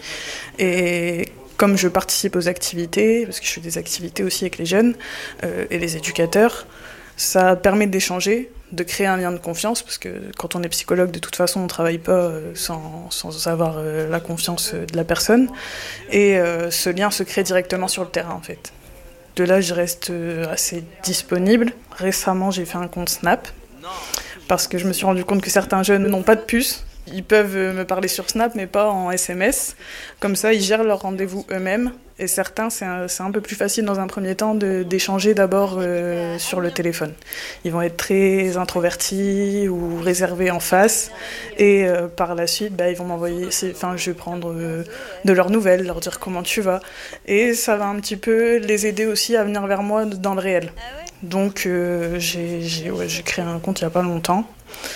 Et comme je participe aux activités, parce que je fais des activités aussi avec les jeunes euh, et les éducateurs, ça permet d'échanger, de créer un lien de confiance, parce que quand on est psychologue, de toute façon, on ne travaille pas sans, sans avoir euh, la confiance de la personne. Et euh, ce lien se crée directement sur le terrain, en fait. De là, je reste assez disponible. Récemment, j'ai fait un compte Snap, parce que je me suis rendu compte que certains jeunes n'ont pas de puce. Ils peuvent me parler sur Snap, mais pas en S M S. Comme ça, ils gèrent leurs rendez-vous eux-mêmes. Et certains, c'est un, c'est un peu plus facile dans un premier temps de, d'échanger d'abord euh, sur le téléphone. Ils vont être très introvertis ou réservés en face. Et euh, par la suite, bah, ils vont m'envoyer... Enfin, je vais prendre euh, de leurs nouvelles, leur dire comment tu vas. Et ça va un petit peu les aider aussi à venir vers moi dans le réel. Donc, euh, j'ai, j'ai, ouais, j'ai créé un compte il n'y a pas longtemps.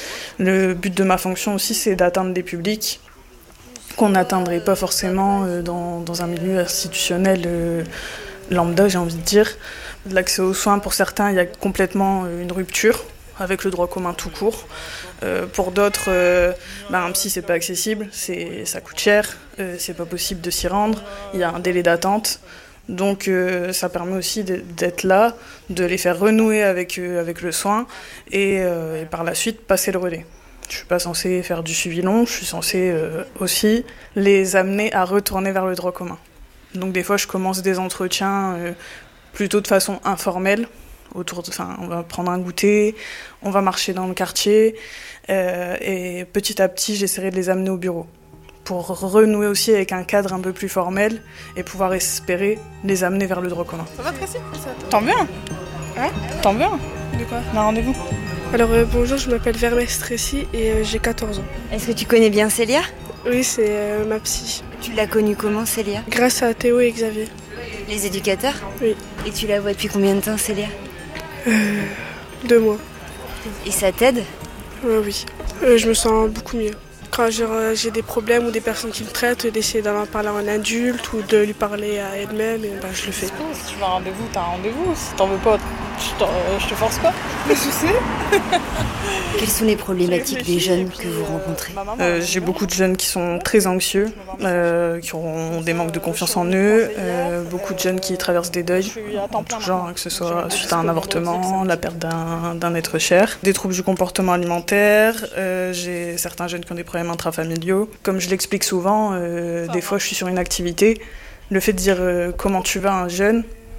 Le but de ma fonction aussi, c'est d'atteindre des publics qu'on n'atteindrait pas forcément dans, dans un milieu institutionnel euh, lambda, j'ai envie de dire. L'accès aux soins, pour certains, il y a complètement une rupture avec le droit commun tout court. Euh, pour d'autres, euh, bah, un psy, c'est pas accessible, c'est, ça coûte cher, euh, c'est pas possible de s'y rendre, il y a un délai d'attente. Donc euh, ça permet aussi d'être là, de les faire renouer avec, euh, avec le soin et, euh, et par la suite passer le relais. Je ne suis pas censée faire du suivi long, je suis censée euh, aussi les amener à retourner vers le droit commun. Donc des fois je commence des entretiens euh, plutôt de façon informelle, autour de, enfin, on va prendre un goûter, on va marcher dans le quartier euh, et petit à petit j'essaierai de les amener au bureau, pour renouer aussi avec un cadre un peu plus formel et pouvoir espérer les amener vers le droit commun. Ça va Tracy ? T'en veux un ? Hein ? T'en veux un ? De quoi ? Un rendez-vous ? Alors euh, bonjour, je m'appelle Vermès Tracy et euh, j'ai quatorze ans. Est-ce que tu connais bien Célia ? Oui, c'est euh, ma psy. Tu l'as connue comment, Célia ? Grâce à Théo et Xavier. Les éducateurs ? Oui. Et tu la vois depuis combien de temps, Célia ? euh, Deux mois. Et ça t'aide ? euh, Oui. Euh, je me sens beaucoup mieux. Quand j'ai des problèmes ou des personnes qui me traitent, d'essayer d'en parler à un adulte ou de lui parler à elle-même, et ben, je le fais. Si tu veux un rendez-vous, t'as un rendez-vous. Si t'en veux pas, je, je te force pas. Mais je sais. Quelles sont les problématiques des jeunes que vous rencontrez ? euh, J'ai beaucoup de jeunes qui sont très anxieux, euh, qui ont des manques de confiance en eux, euh, beaucoup de jeunes qui traversent des deuils, en tout genre, que ce soit suite à un avortement, la perte d'un, d'un être cher, des troubles du comportement alimentaire, euh, j'ai certains jeunes qui ont des problèmes intrafamiliaux. Comme je l'explique souvent, euh, des fois je suis sur une activité, le fait de dire euh, comment tu vas à un jeune,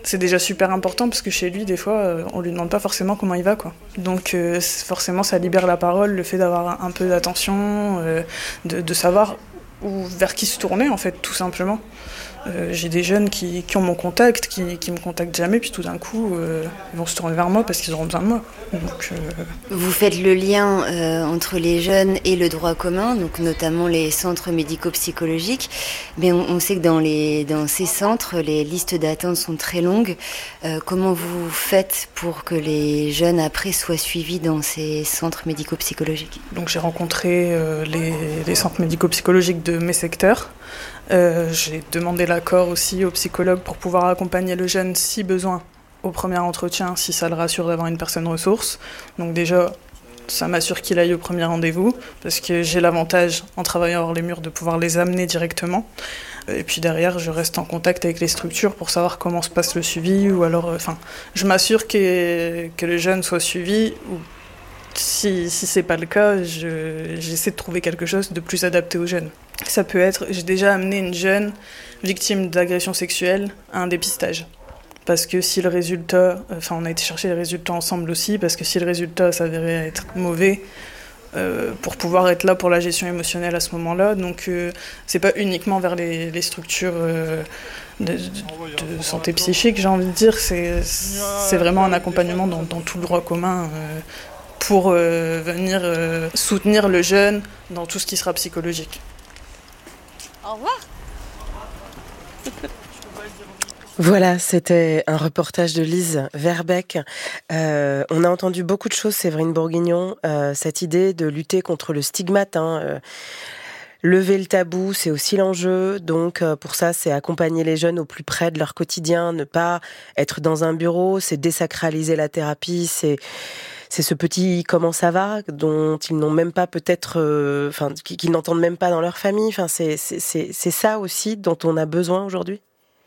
c'est déjà super important parce que chez lui, des fois, euh, on lui demande pas forcément comment il va, quoi. Donc euh, forcément, ça libère la parole, le fait d'avoir un peu d'attention, euh, de, de savoir où, vers qui se tourner, en fait, tout simplement. Euh, j'ai des jeunes qui, qui ont mon contact, qui, qui me contactent jamais, puis tout d'un coup, euh, ils vont se tourner vers moi parce qu'ils auront besoin de moi. Donc, euh... Vous faites le lien euh, entre les jeunes et le droit commun, donc notamment les centres médico-psychologiques. Mais on, on sait que dans, les, dans ces centres, les listes d'attente sont très longues. Euh, comment vous faites pour que les jeunes après soient suivis dans ces centres médico-psychologiques ? Donc j'ai rencontré euh, les, les centres médico-psychologiques de mes secteurs. Euh, j'ai demandé l'accord aussi au psychologue pour pouvoir accompagner le jeune si besoin au premier entretien, si ça le rassure d'avoir une personne ressource. Donc déjà, ça m'assure qu'il aille au premier rendez-vous, parce que j'ai l'avantage, en travaillant hors les murs, de pouvoir les amener directement. Et puis derrière, je reste en contact avec les structures pour savoir comment se passe le suivi, ou alors, enfin, euh, je m'assure que, que le jeune soit suivi, ou si, si c'est pas le cas, je, j'essaie de trouver quelque chose de plus adapté aux jeunes. Ça peut être, j'ai déjà amené une jeune victime d'agression sexuelle à un dépistage. Parce que si le résultat, enfin on a été chercher les résultats ensemble aussi, parce que si le résultat s'avérait être mauvais, euh, pour pouvoir être là pour la gestion émotionnelle à ce moment-là, donc euh, c'est pas uniquement vers les, les structures euh, de, de, de santé psychique, j'ai envie de dire, c'est, c'est vraiment un accompagnement dans, dans tout le droit commun, euh, pour euh, venir euh, soutenir le jeune dans tout ce qui sera psychologique. Au revoir. Voilà, c'était un reportage de Lise Verbeek. Euh, on a entendu beaucoup de choses, Séverine Bourguignon, euh, cette idée de lutter contre le stigmate, hein, euh, lever le tabou, c'est aussi l'enjeu. Donc euh, pour ça, c'est accompagner les jeunes au plus près de leur quotidien, ne pas être dans un bureau, c'est désacraliser la thérapie, c'est c'est ce petit comment ça va dont ils n'ont même pas peut-être, euh, enfin qu'ils n'entendent même pas dans leur famille. Enfin c'est c'est c'est c'est ça aussi dont on a besoin aujourd'hui.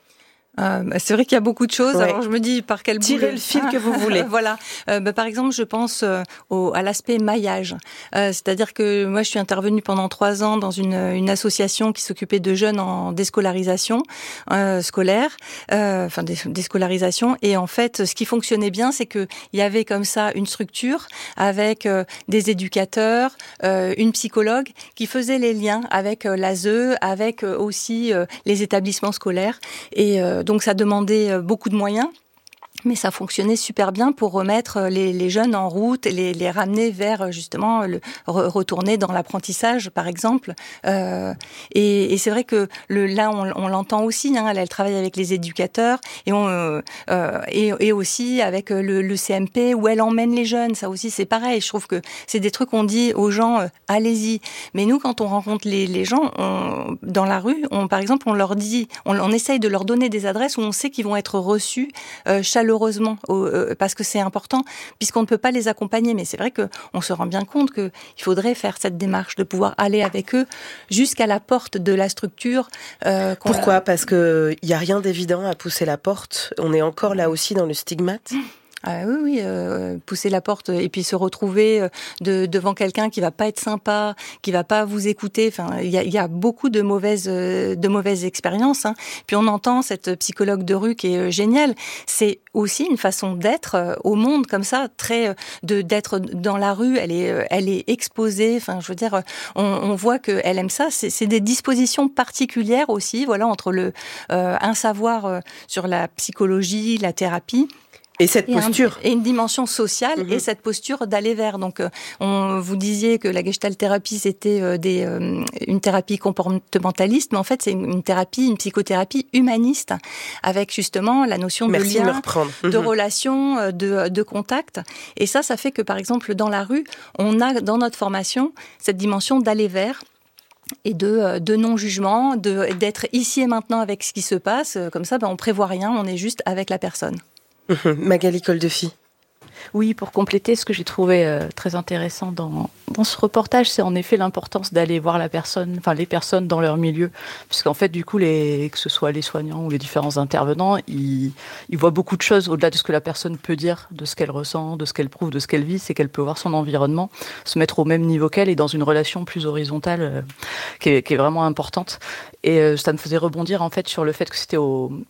Euh, bah c'est vrai qu'il y a beaucoup de choses. Ouais. Alors je me dis par quel bout tirez le fil que vous voulez. Voilà. Euh, bah, par exemple, je pense euh, au, à l'aspect maillage. Euh, c'est-à-dire que moi, je suis intervenue pendant trois ans dans une, une association qui s'occupait de jeunes en déscolarisation euh, scolaire, euh, enfin dés, déscolarisation. Et en fait, ce qui fonctionnait bien, c'est que il y avait comme ça une structure avec euh, des éducateurs, euh, une psychologue qui faisait les liens avec euh, l'A S E, avec euh, aussi euh, les établissements scolaires. Et euh, donc ça demandait beaucoup de moyens, mais ça fonctionnait super bien pour remettre les, les jeunes en route et les, les ramener vers justement le re, retourner dans l'apprentissage, par exemple. Euh, et, et c'est vrai que le, là, on, on l'entend aussi. Hein, elle, elle travaille avec les éducateurs et, on, euh, et, et aussi avec le, le C M P où elle emmène les jeunes. Ça aussi, c'est pareil. Je trouve que c'est des trucs qu'on dit aux gens euh, allez-y. Mais nous, quand on rencontre les, les gens on, dans la rue, on, par exemple, on leur dit, on, on essaye de leur donner des adresses où on sait qu'ils vont être reçus euh, chaleureusement. Heureusement, parce que c'est important, puisqu'on ne peut pas les accompagner. Mais c'est vrai qu'on se rend bien compte qu'il faudrait faire cette démarche de pouvoir aller avec eux jusqu'à la porte de la structure. Euh, Pourquoi a... Parce qu'il n'y a rien d'évident à pousser la porte. On est encore là aussi dans le stigmate. Ah oui, oui, euh, pousser la porte et puis se retrouver de, devant quelqu'un qui va pas être sympa, qui va pas vous écouter. Enfin, il y a, y a beaucoup de mauvaises, de mauvaises expériences. Hein. Puis on entend cette psychologue de rue qui est géniale. C'est aussi une façon d'être au monde comme ça, très de d'être dans la rue. Elle est, elle est exposée. Enfin, je veux dire, on, on voit que elle aime ça. C'est, c'est des dispositions particulières aussi. Voilà, entre le euh, un savoir euh, sur la psychologie, la thérapie. Et cette posture. Et, un, et une dimension sociale, mmh. et cette posture d'aller vers. Donc, euh, on vous disiez que la gestalt thérapie, c'était euh, des, euh, une thérapie comportementaliste, mais en fait, c'est une, une thérapie, une psychothérapie humaniste, avec justement la notion Merci de lien, de, de mmh. relation, de, de contact. Et ça, ça fait que, par exemple, dans la rue, on a dans notre formation cette dimension d'aller vers. Et de, de non-jugement, de, d'être ici et maintenant avec ce qui se passe. Comme ça, ben, on prévoit rien, on est juste avec la personne. Magali Koldefy. Oui, pour compléter, ce que j'ai trouvé euh, très intéressant dans, dans ce reportage, c'est en effet l'importance d'aller voir la personne, enfin les personnes dans leur milieu, puisqu'en fait, du coup, les, que ce soit les soignants ou les différents intervenants, ils, ils voient beaucoup de choses au-delà de ce que la personne peut dire, de ce qu'elle ressent, de ce qu'elle prouve, de ce qu'elle vit, c'est qu'elle peut voir son environnement, se mettre au même niveau qu'elle et dans une relation plus horizontale euh, qui, est, qui est vraiment importante. Et euh, ça me faisait rebondir en fait sur le fait que c'était au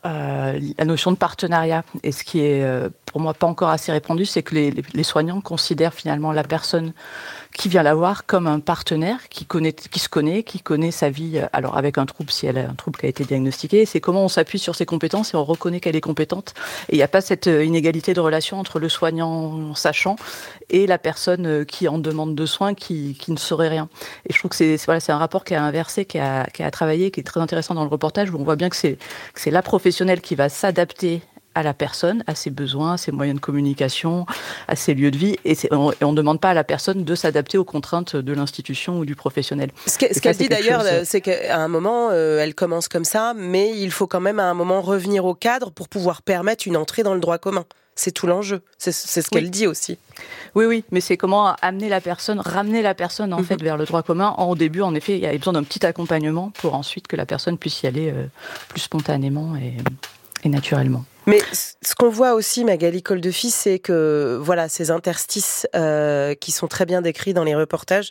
euh, la notion de partenariat. Et ce qui est, euh, pour moi, pas encore assez répandu, c'est que les, les, les soignants considèrent finalement la personne qui vient la voir comme un partenaire qui, connaît, qui se connaît, qui connaît sa vie, alors avec un trouble, si elle a un trouble qui a été diagnostiqué, c'est comment on s'appuie sur ses compétences et on reconnaît qu'elle est compétente. Et il n'y a pas cette inégalité de relation entre le soignant sachant et la personne qui en demande de soins, qui, qui ne saurait rien. Et je trouve que c'est, c'est, voilà, c'est un rapport qui a inversé, qui a, qui a travaillé, qui est très intéressant dans le reportage, où on voit bien que c'est, que c'est la professionnelle qui va s'adapter à la personne, à ses besoins, à ses moyens de communication, à ses lieux de vie. Et, c'est, on ne demande pas à la personne de s'adapter aux contraintes de l'institution ou du professionnel. Ce, que, ce ça, qu'elle dit d'ailleurs, chose... c'est qu'à un moment, euh, elle commence comme ça, mais il faut quand même à un moment revenir au cadre pour pouvoir permettre une entrée dans le droit commun. C'est tout l'enjeu. C'est, c'est ce qu'elle oui. dit aussi. Oui, oui, mais c'est comment amener la personne, ramener la personne en mmh. fait vers le droit commun. En, au début, en effet, il y a besoin d'un petit accompagnement pour ensuite que la personne puisse y aller euh, plus spontanément et, et naturellement. Mais ce qu'on voit aussi, Magali Koldefils, c'est que voilà, ces interstices euh, qui sont très bien décrits dans les reportages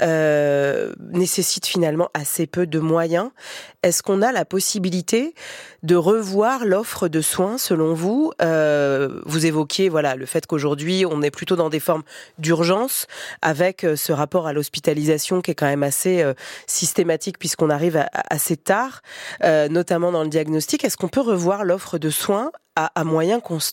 euh, nécessitent finalement assez peu de moyens. Est-ce qu'on a la possibilité de revoir l'offre de soins selon vous ? euh, Vous évoquiez voilà le fait qu'aujourd'hui on est plutôt dans des formes d'urgence avec euh, ce rapport à l'hospitalisation qui est quand même assez euh, systématique puisqu'on arrive à, à, assez tard, euh, notamment dans le diagnostic. Est-ce qu'on peut revoir l'offre de soins à, à moyens constants ?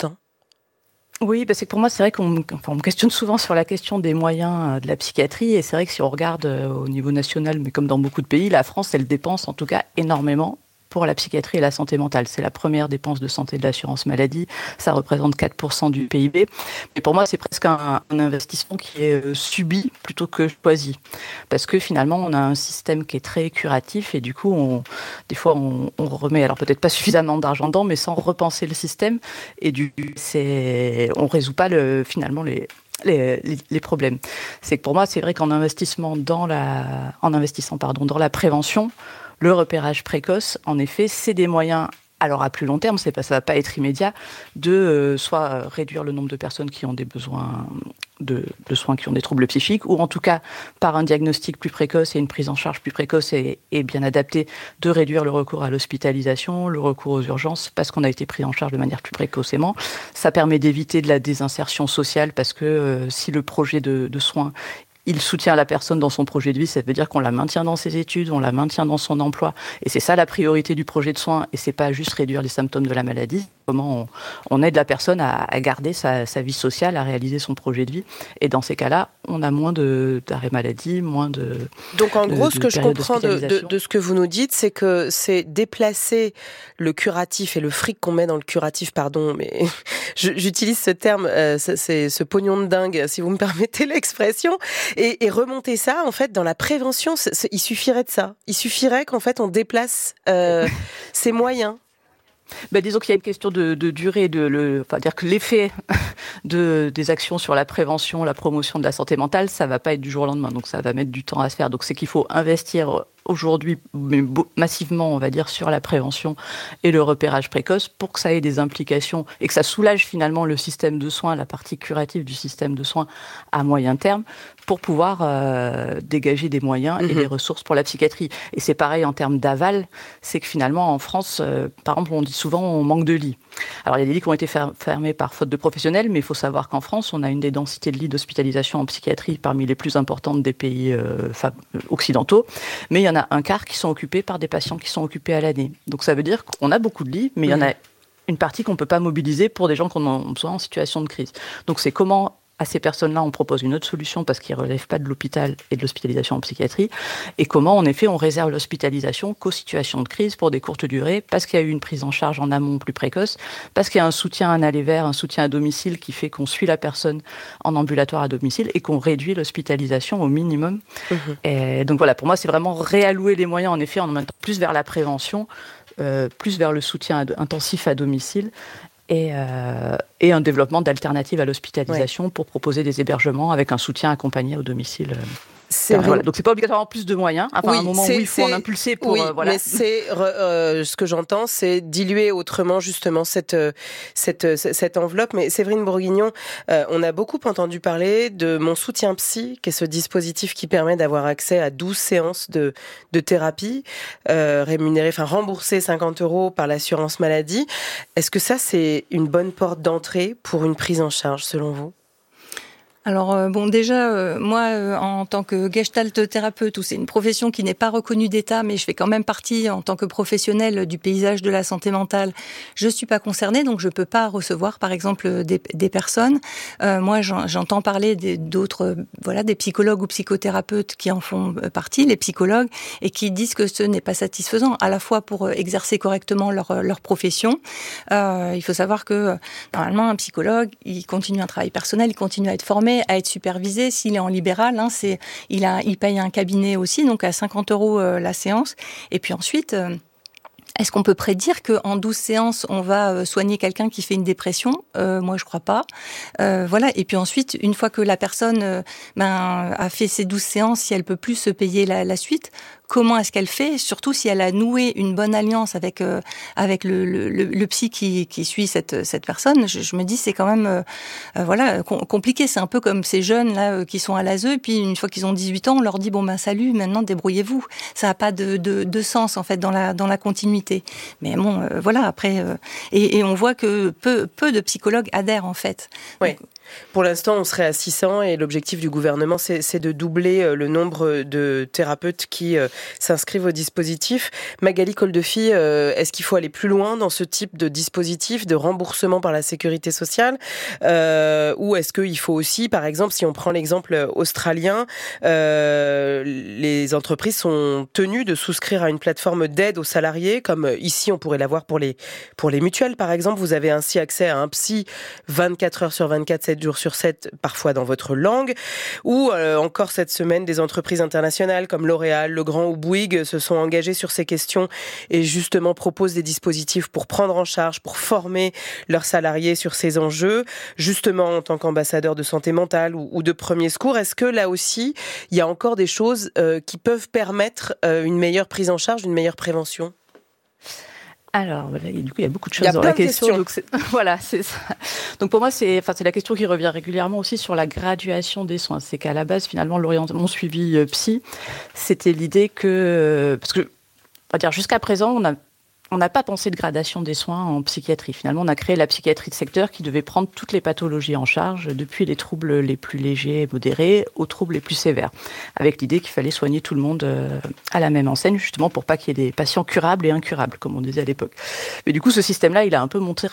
Oui, parce que pour moi, c'est vrai qu'on enfin, on me questionne souvent sur la question des moyens de la psychiatrie. Et c'est vrai que si on regarde au niveau national, mais comme dans beaucoup de pays, la France, elle dépense en tout cas énormément pour la psychiatrie et la santé mentale. C'est la première dépense de santé de l'assurance maladie. Ça représente quatre pour cent du P I B. Mais pour moi, c'est presque un, un investissement qui est subi plutôt que choisi. Parce que finalement, on a un système qui est très curatif et du coup, on, des fois, on, on remet, alors peut-être pas suffisamment d'argent dedans, mais sans repenser le système. Et du c'est, on résout pas le, finalement les Les, les, les problèmes. C'est que pour moi, c'est vrai qu'en investissement dans la, en investissant pardon, dans la prévention, le repérage précoce, en effet, c'est des moyens, alors à plus long terme, c'est pas, ça ne va pas être immédiat, de euh, soit réduire le nombre de personnes qui ont des besoins de, de soins, qui ont des troubles psychiques, ou en tout cas, par un diagnostic plus précoce et une prise en charge plus précoce et, et bien adaptée, de réduire le recours à l'hospitalisation, le recours aux urgences, parce qu'on a été pris en charge de manière plus précocement. Ça permet d'éviter de la désinsertion sociale, parce que euh, si le projet de, de soins il soutient la personne dans son projet de vie, ça veut dire qu'on la maintient dans ses études, on la maintient dans son emploi. Et c'est ça la priorité du projet de soins. Et c'est pas juste réduire les symptômes de la maladie. Comment on, on aide la personne à, à garder sa, sa vie sociale, à réaliser son projet de vie. Et dans ces cas-là, on a moins de, d'arrêt maladie, moins de. Donc en de, gros, de ce que je comprends de, de, de ce que vous nous dites, c'est que c'est déplacer le curatif et le fric qu'on met dans le curatif, pardon, mais j'utilise ce terme, euh, c'est ce pognon de dingue, si vous me permettez l'expression. Et, et remonter ça, en fait, dans la prévention, c'est, c'est, il suffirait de ça. Il suffirait qu'en fait, on déplace euh, ces moyens. Ben, disons qu'il y a une question de, de durée, de le, enfin, dire que l'effet de, des actions sur la prévention, la promotion de la santé mentale, ça ne va pas être du jour au lendemain. Donc, ça va mettre du temps à se faire. Donc, c'est qu'il faut investir aujourd'hui, mais massivement, on va dire, sur la prévention et le repérage précoce pour que ça ait des implications et que ça soulage finalement le système de soins, la partie curative du système de soins à moyen terme, pour pouvoir euh, dégager des moyens mmh. et des ressources pour la psychiatrie. Et c'est pareil en termes d'aval, c'est que finalement en France, euh, par exemple, on dit souvent on manque de lits. Alors il y a des lits qui ont été fermés par faute de professionnels, mais il faut savoir qu'en France, on a une des densités de lits d'hospitalisation en psychiatrie parmi les plus importantes des pays euh, occidentaux, mais il y en a un quart qui sont occupés par des patients qui sont occupés à l'année. Donc ça veut dire qu'on a beaucoup de lits, mais mmh. il y en a une partie qu'on ne peut pas mobiliser pour des gens qui ont besoin en situation de crise. Donc c'est comment à ces personnes-là, on propose une autre solution parce qu'ils ne relèvent pas de l'hôpital et de l'hospitalisation en psychiatrie. Et comment, en effet, on réserve l'hospitalisation qu'aux situations de crise pour des courtes durées, parce qu'il y a eu une prise en charge en amont plus précoce, parce qu'il y a un soutien à un aller vers, un soutien à domicile qui fait qu'on suit la personne en ambulatoire à domicile et qu'on réduit l'hospitalisation au minimum. Mmh. Et donc voilà, pour moi, c'est vraiment réallouer les moyens, en effet, en mettant plus vers la prévention, euh, plus vers le soutien intensif à domicile, Et, euh, et un développement d'alternatives à l'hospitalisation ouais. pour proposer des hébergements avec un soutien accompagné au domicile. C'est voilà. Donc c'est pas obligatoirement plus de moyens. Enfin, oui, à un moment où il faut en impulser pour oui, euh, voilà. Mais c'est euh, ce que j'entends, c'est diluer autrement justement cette cette cette enveloppe. Mais Séverine Bourguignon, euh, on a beaucoup entendu parler de Mon Soutien Psy, qui est ce dispositif qui permet d'avoir accès à douze séances de de thérapie euh, rémunérées, enfin remboursées cinquante euros par l'assurance maladie. Est-ce que ça c'est une bonne porte d'entrée pour une prise en charge selon vous ? Alors euh, bon, déjà, euh, moi, euh, en tant que gestalt thérapeute, où c'est une profession qui n'est pas reconnue d'État, mais je fais quand même partie en tant que professionnelle du paysage de la santé mentale, je suis pas concernée, donc je peux pas recevoir, par exemple, des, des personnes. Euh, moi, j'en, j'entends parler des, d'autres, voilà, des psychologues ou psychothérapeutes qui en font partie, les psychologues, et qui disent que ce n'est pas satisfaisant, à la fois pour exercer correctement leur, leur profession. Euh, il faut savoir que normalement, un psychologue, il continue un travail personnel, il continue à être formé, à être supervisé. S'il est en libéral, hein, c'est, il, a, il paye un cabinet aussi, donc à cinquante euros euh, la séance. Et puis ensuite, euh, est-ce qu'on peut prédire qu'en douze séances, on va soigner quelqu'un qui fait une dépression ? euh, Moi, je crois pas. Euh, voilà. Et puis ensuite, une fois que la personne euh, ben, a fait ses douze séances, si elle peut plus se payer la, la suite, comment est-ce qu'elle fait ? Surtout si elle a noué une bonne alliance avec euh, avec le, le, le, le psy qui, qui suit cette cette personne. Je, je me dis c'est quand même euh, euh, voilà com- compliqué. C'est un peu comme ces jeunes là euh, qui sont à l'A S E et puis une fois qu'ils ont dix-huit ans, on leur dit bon ben salut, maintenant débrouillez-vous. Ça n'a pas de, de de sens en fait dans la dans la continuité. Mais bon euh, voilà après euh, et, et on voit que peu peu de psychologues adhèrent en fait. Oui. Donc, pour l'instant, on serait à six cents et l'objectif du gouvernement, c'est, c'est de doubler le nombre de thérapeutes qui euh, s'inscrivent au dispositif. Magali Coldefi, euh, est-ce qu'il faut aller plus loin dans ce type de dispositif de remboursement par la sécurité sociale euh, ou est-ce qu'il faut aussi, par exemple, si on prend l'exemple australien, euh, les entreprises sont tenues de souscrire à une plateforme d'aide aux salariés, comme ici on pourrait l'avoir pour les, pour les mutuelles, par exemple. Vous avez ainsi accès à un psy vingt-quatre heures sur vingt-quatre, sept jours sur sept, parfois dans votre langue, ou euh, encore cette semaine, des entreprises internationales comme L'Oréal, Legrand ou Bouygues se sont engagées sur ces questions et justement proposent des dispositifs pour prendre en charge, pour former leurs salariés sur ces enjeux, justement en tant qu'ambassadeur de santé mentale ou, ou de premier secours. Est-ce que là aussi, il y a encore des choses euh, qui peuvent permettre euh, une meilleure prise en charge, une meilleure prévention ? Alors, voilà, du coup, il y a beaucoup de choses dans la question. Donc c'est, voilà, c'est ça. Donc pour moi, c'est, enfin, c'est la question qui revient régulièrement aussi sur la graduation des soins. C'est qu'à la base, finalement, mon suivi euh, psy, c'était l'idée que, parce que, on va dire, jusqu'à présent, on a On n'a pas pensé de gradation des soins en psychiatrie. Finalement, on a créé la psychiatrie de secteur qui devait prendre toutes les pathologies en charge, depuis les troubles les plus légers et modérés aux troubles les plus sévères, avec l'idée qu'il fallait soigner tout le monde à la même enseigne, justement pour pas qu'il y ait des patients curables et incurables, comme on disait à l'époque. Mais du coup, ce système-là, il a un peu montré,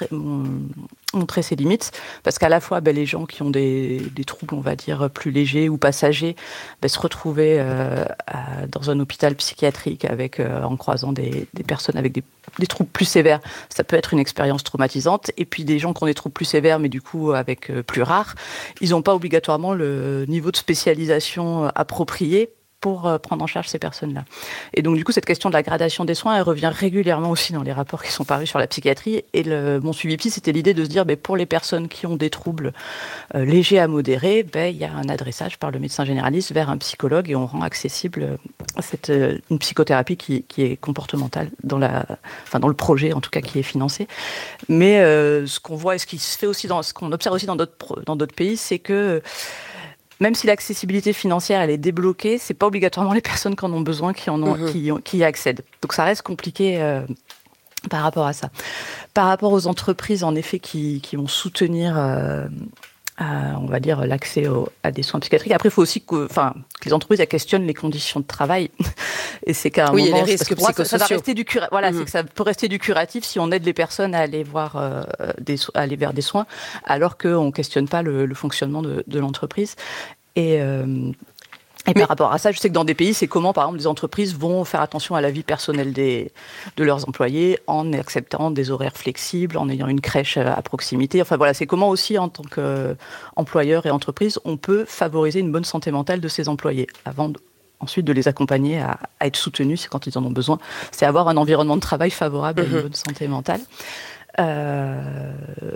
montré ses limites, parce qu'à la fois, ben, les gens qui ont des, des troubles, on va dire, plus légers ou passagers, ben, se retrouvaient euh, à, dans un hôpital psychiatrique avec, euh, en croisant des, des personnes avec des des troubles plus sévères, ça peut être une expérience traumatisante. Et puis des gens qui ont des troubles plus sévères, mais du coup avec euh, plus rares, ils n'ont pas obligatoirement le niveau de spécialisation approprié pour euh, prendre en charge ces personnes-là. Et donc du coup, cette question de la gradation des soins, elle revient régulièrement aussi dans les rapports qui sont parus sur la psychiatrie. Et le, mon suivi psy, c'était l'idée de se dire, ben, pour les personnes qui ont des troubles euh, légers à modérés, ben, il y a un adressage par le médecin généraliste vers un psychologue et on rend accessible euh, cette, euh, une psychothérapie qui, qui est comportementale dans, la, enfin, dans le projet, en tout cas, qui est financé. Mais euh, ce qu'on voit et ce qui se fait aussi, dans, ce qu'on observe aussi dans d'autres, dans d'autres pays, c'est que même si l'accessibilité financière elle est débloquée, c'est pas obligatoirement les personnes qui en ont besoin qui en ont, mmh. qui, qui y accèdent. Donc ça reste compliqué euh, par rapport à ça. Par rapport aux entreprises, en effet, qui, qui vont soutenir, euh, euh, on va dire, l'accès au, à des soins psychiatriques. Après, il faut aussi que, enfin, que les entreprises elles questionnent les conditions de travail. Et c'est qu'à un oui, moment, et les risques moi, psychosociaux. Ça, ça va rester du cura- voilà, mmh. c'est que ça peut rester du curatif si on aide les personnes à aller voir, euh, des so- à aller vers des soins, alors qu'on ne questionne pas le, le fonctionnement de, de l'entreprise. Et, euh, et par rapport à ça, je sais que dans des pays, c'est comment, par exemple, des entreprises vont faire attention à la vie personnelle des, de leurs employés en acceptant des horaires flexibles, en ayant une crèche à proximité. Enfin voilà, c'est comment aussi, en tant qu'employeur et entreprise, on peut favoriser une bonne santé mentale de ses employés avant de, ensuite de les accompagner à, à être soutenus quand ils en ont besoin. C'est avoir un environnement de travail favorable mmh. à une bonne santé mentale. Euh...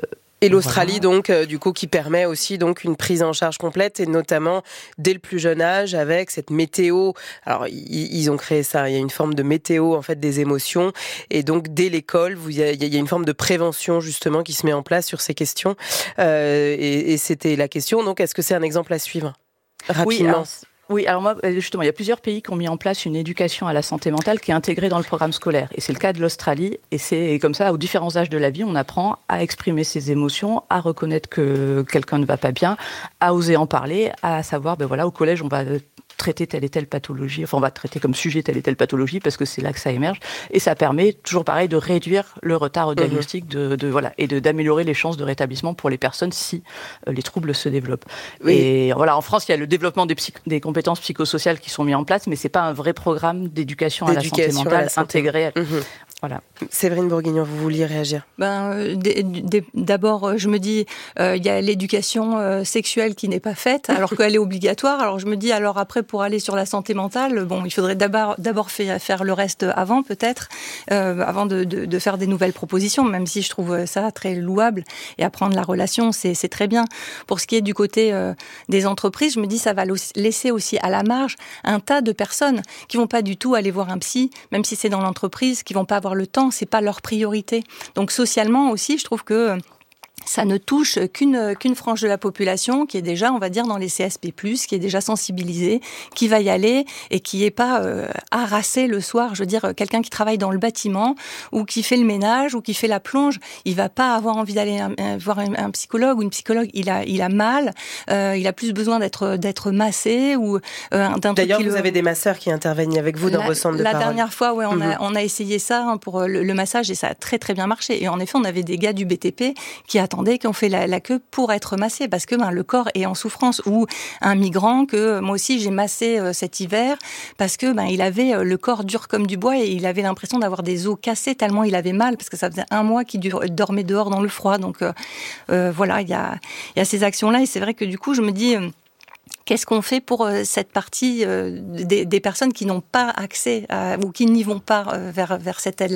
Et l'Australie, voilà. donc, euh, du coup, qui permet aussi donc une prise en charge complète, et notamment dès le plus jeune âge, avec cette météo. Alors, ils, ils ont créé ça. Il y a une forme de météo, en fait, des émotions. Et donc, dès l'école, il y a, il y a une forme de prévention, justement, qui se met en place sur ces questions. Euh, et, et c'était la question. Donc, est-ce que c'est un exemple à suivre rapidement? Oui, alors, Oui, alors moi, justement, il y a plusieurs pays qui ont mis en place une éducation à la santé mentale qui est intégrée dans le programme scolaire. Et c'est le cas de l'Australie. Et c'est comme ça, aux différents âges de la vie, on apprend à exprimer ses émotions, à reconnaître que quelqu'un ne va pas bien, à oser en parler, à savoir, ben voilà, au collège, on va traiter telle et telle pathologie, enfin on va traiter comme sujet telle et telle pathologie parce que c'est là que ça émerge, et ça permet toujours pareil de réduire le retard au diagnostic, mmh. de, de voilà, et de d'améliorer les chances de rétablissement pour les personnes si euh, les troubles se développent. Oui. Et voilà, en France il y a le développement des, psych- des compétences psychosociales qui sont mis en place, mais c'est pas un vrai programme d'éducation, d'éducation à la santé mentale à la santé. Intégré. Mmh. Voilà. Séverine Bourguignon, vous vouliez réagir? Ben, euh, d- d- d'abord, je me dis, il euh, y a l'éducation euh, sexuelle qui n'est pas faite, alors qu'elle est obligatoire. Alors je me dis, alors après, pour aller sur la santé mentale, bon, il faudrait d'abord, d'abord faire, faire le reste avant, peut-être, euh, avant de, de, de faire des nouvelles propositions, même si je trouve ça très louable. Et apprendre la relation, c'est, c'est très bien. Pour ce qui est du côté euh, des entreprises, je me dis, ça va laisser aussi à la marge un tas de personnes qui vont pas du tout aller voir un psy, même si c'est dans l'entreprise, qui vont pas avoir le temps, c'est pas leur priorité. Donc socialement aussi, je trouve que ça ne touche qu'une, qu'une frange de la population qui est déjà, on va dire, dans les C S P plus, qui est déjà sensibilisée, qui va y aller et qui n'est pas euh, harassé le soir. Je veux dire, quelqu'un qui travaille dans le bâtiment ou qui fait le ménage ou qui fait la plonge, il va pas avoir envie d'aller un, un, voir un, un psychologue ou une psychologue. Il a, il a mal, euh, il a plus besoin d'être, d'être massé ou euh, d'un D'ailleurs, truc vous le... avez des masseurs qui interviennent avec vous dans la, vos centres de la parole. La dernière fois, ouais, on, mm-hmm. a, on a essayé ça pour le, le massage et ça a très très bien marché. Et en effet, on avait des gars du B T P qui attendaient qui ont fait la, la queue pour être massés parce que ben, le corps est en souffrance, ou un migrant que moi aussi j'ai massé euh, cet hiver parce que ben, il avait euh, le corps dur comme du bois et il avait l'impression d'avoir des os cassés tellement il avait mal parce que ça faisait un mois qu'il dormait dehors dans le froid. Donc euh, euh, voilà, il y a, y a ces actions-là et c'est vrai que du coup je me dis... Euh, Qu'est-ce qu'on fait pour euh, cette partie euh, des, des personnes qui n'ont pas accès à, ou qui n'y vont pas euh, vers, vers cette aide-là ?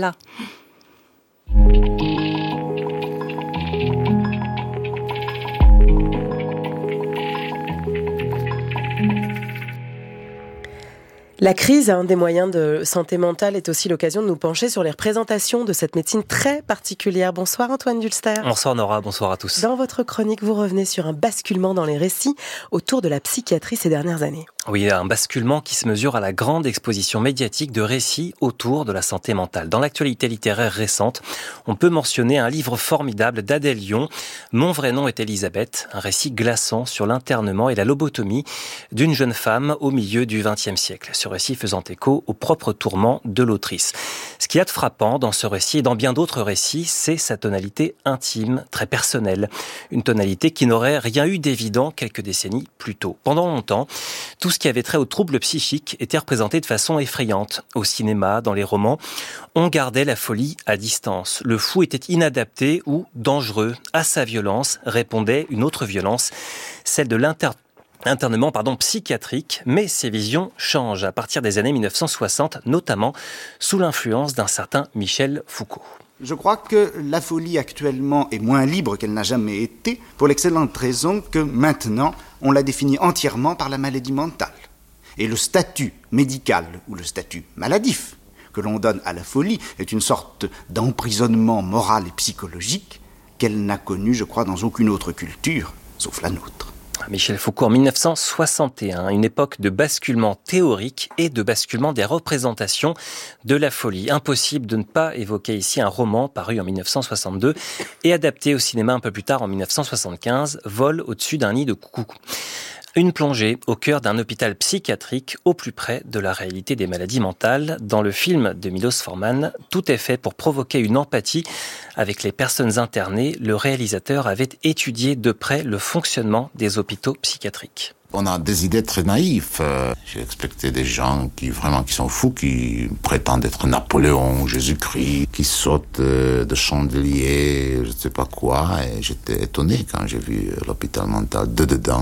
La crise, un des moyens de santé mentale, est aussi l'occasion de nous pencher sur les représentations de cette médecine très particulière. Bonsoir Antoine Dulster. Bonsoir Nora, bonsoir à tous. Dans votre chronique, vous revenez sur un basculement dans les récits autour de la psychiatrie ces dernières années. Oui, un basculement qui se mesure à la grande exposition médiatique de récits autour de la santé mentale. Dans l'actualité littéraire récente, on peut mentionner un livre formidable d'Adèle Lyon, Mon vrai nom est Elisabeth, un récit glaçant sur l'internement et la lobotomie d'une jeune femme au milieu du vingtième siècle. Ce récit faisant écho aux propres tourments de l'autrice. Ce qu'il y a de frappant dans ce récit et dans bien d'autres récits, c'est sa tonalité intime, très personnelle. Une tonalité qui n'aurait rien eu d'évident quelques décennies plus tôt. Pendant longtemps, tout ce qui avait trait aux troubles psychiques était représenté de façon effrayante. Au cinéma, dans les romans, on gardait la folie à distance. Le fou était inadapté ou dangereux. À sa violence répondait une autre violence, celle de l'inter internement pardon, psychiatrique, mais ces visions changent à partir des années dix-neuf cent soixante, notamment sous l'influence d'un certain Michel Foucault. Je crois que la folie actuellement est moins libre qu'elle n'a jamais été, pour l'excellente raison que maintenant, on la définit entièrement par la maladie mentale. Et le statut médical, ou le statut maladif, que l'on donne à la folie, est une sorte d'emprisonnement moral et psychologique qu'elle n'a connu, je crois, dans aucune autre culture, sauf la nôtre. Michel Foucault en dix-neuf cent soixante et un, une époque de basculement théorique et de basculement des représentations de la folie. Impossible de ne pas évoquer ici un roman paru en dix-neuf cent soixante-deux et adapté au cinéma un peu plus tard en dix-neuf cent soixante-quinze, Vol au-dessus d'un nid de coucou. Une plongée au cœur d'un hôpital psychiatrique au plus près de la réalité des maladies mentales. Dans le film de Milos Forman, tout est fait pour provoquer une empathie avec les personnes internées. Le réalisateur avait étudié de près le fonctionnement des hôpitaux psychiatriques. On a des idées très naïves. J'ai expecté des gens qui vraiment qui sont fous, qui prétendent être Napoléon, Jésus-Christ, qui sautent de chandeliers, je ne sais pas quoi. Et j'étais étonné quand j'ai vu l'hôpital mental de dedans.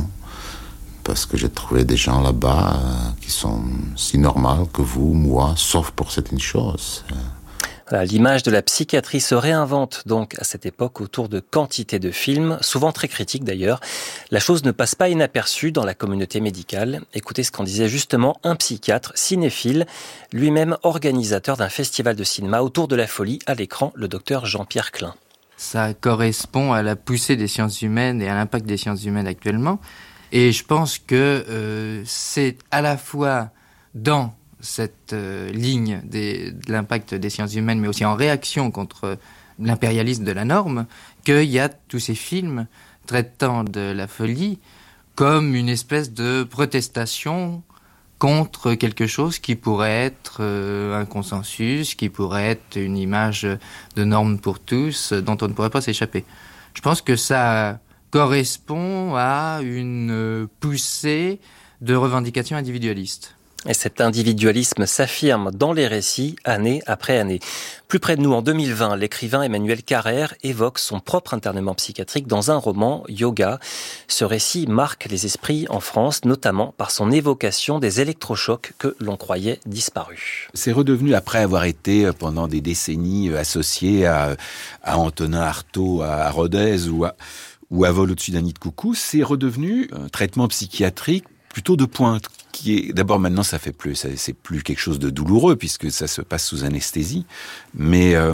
Parce que j'ai trouvé des gens là-bas euh, qui sont si normaux que vous, moi, sauf pour certaines choses. Voilà, l'image de la psychiatrie se réinvente donc à cette époque autour de quantité de films, souvent très critiques d'ailleurs. La chose ne passe pas inaperçue dans la communauté médicale. Écoutez ce qu'en disait justement un psychiatre cinéphile, lui-même organisateur d'un festival de cinéma autour de la folie à l'écran, le docteur Jean-Pierre Klein. Ça correspond à la poussée des sciences humaines et à l'impact des sciences humaines actuellement. Et je pense que euh, c'est à la fois dans cette euh, ligne des, de l'impact des sciences humaines, mais aussi en réaction contre l'impérialisme de la norme, qu'il y a tous ces films traitant de la folie comme une espèce de protestation contre quelque chose qui pourrait être euh, un consensus, qui pourrait être une image de norme pour tous, dont on ne pourrait pas s'échapper. Je pense que ça correspond à une poussée de revendications individualistes. Et cet individualisme s'affirme dans les récits, année après année. Plus près de nous, en deux mille vingt, l'écrivain Emmanuel Carrère évoque son propre internement psychiatrique dans un roman, Yoga. Ce récit marque les esprits en France, notamment par son évocation des électrochocs que l'on croyait disparus. C'est redevenu, après avoir été pendant des décennies associé à, à Antonin Artaud, à Rodez ou à, ou à Vol au-dessus d'un nid de coucou, c'est redevenu un traitement psychiatrique plutôt de pointe, qui est d'abord maintenant ça fait plus, ça, c'est plus quelque chose de douloureux puisque ça se passe sous anesthésie, mais euh,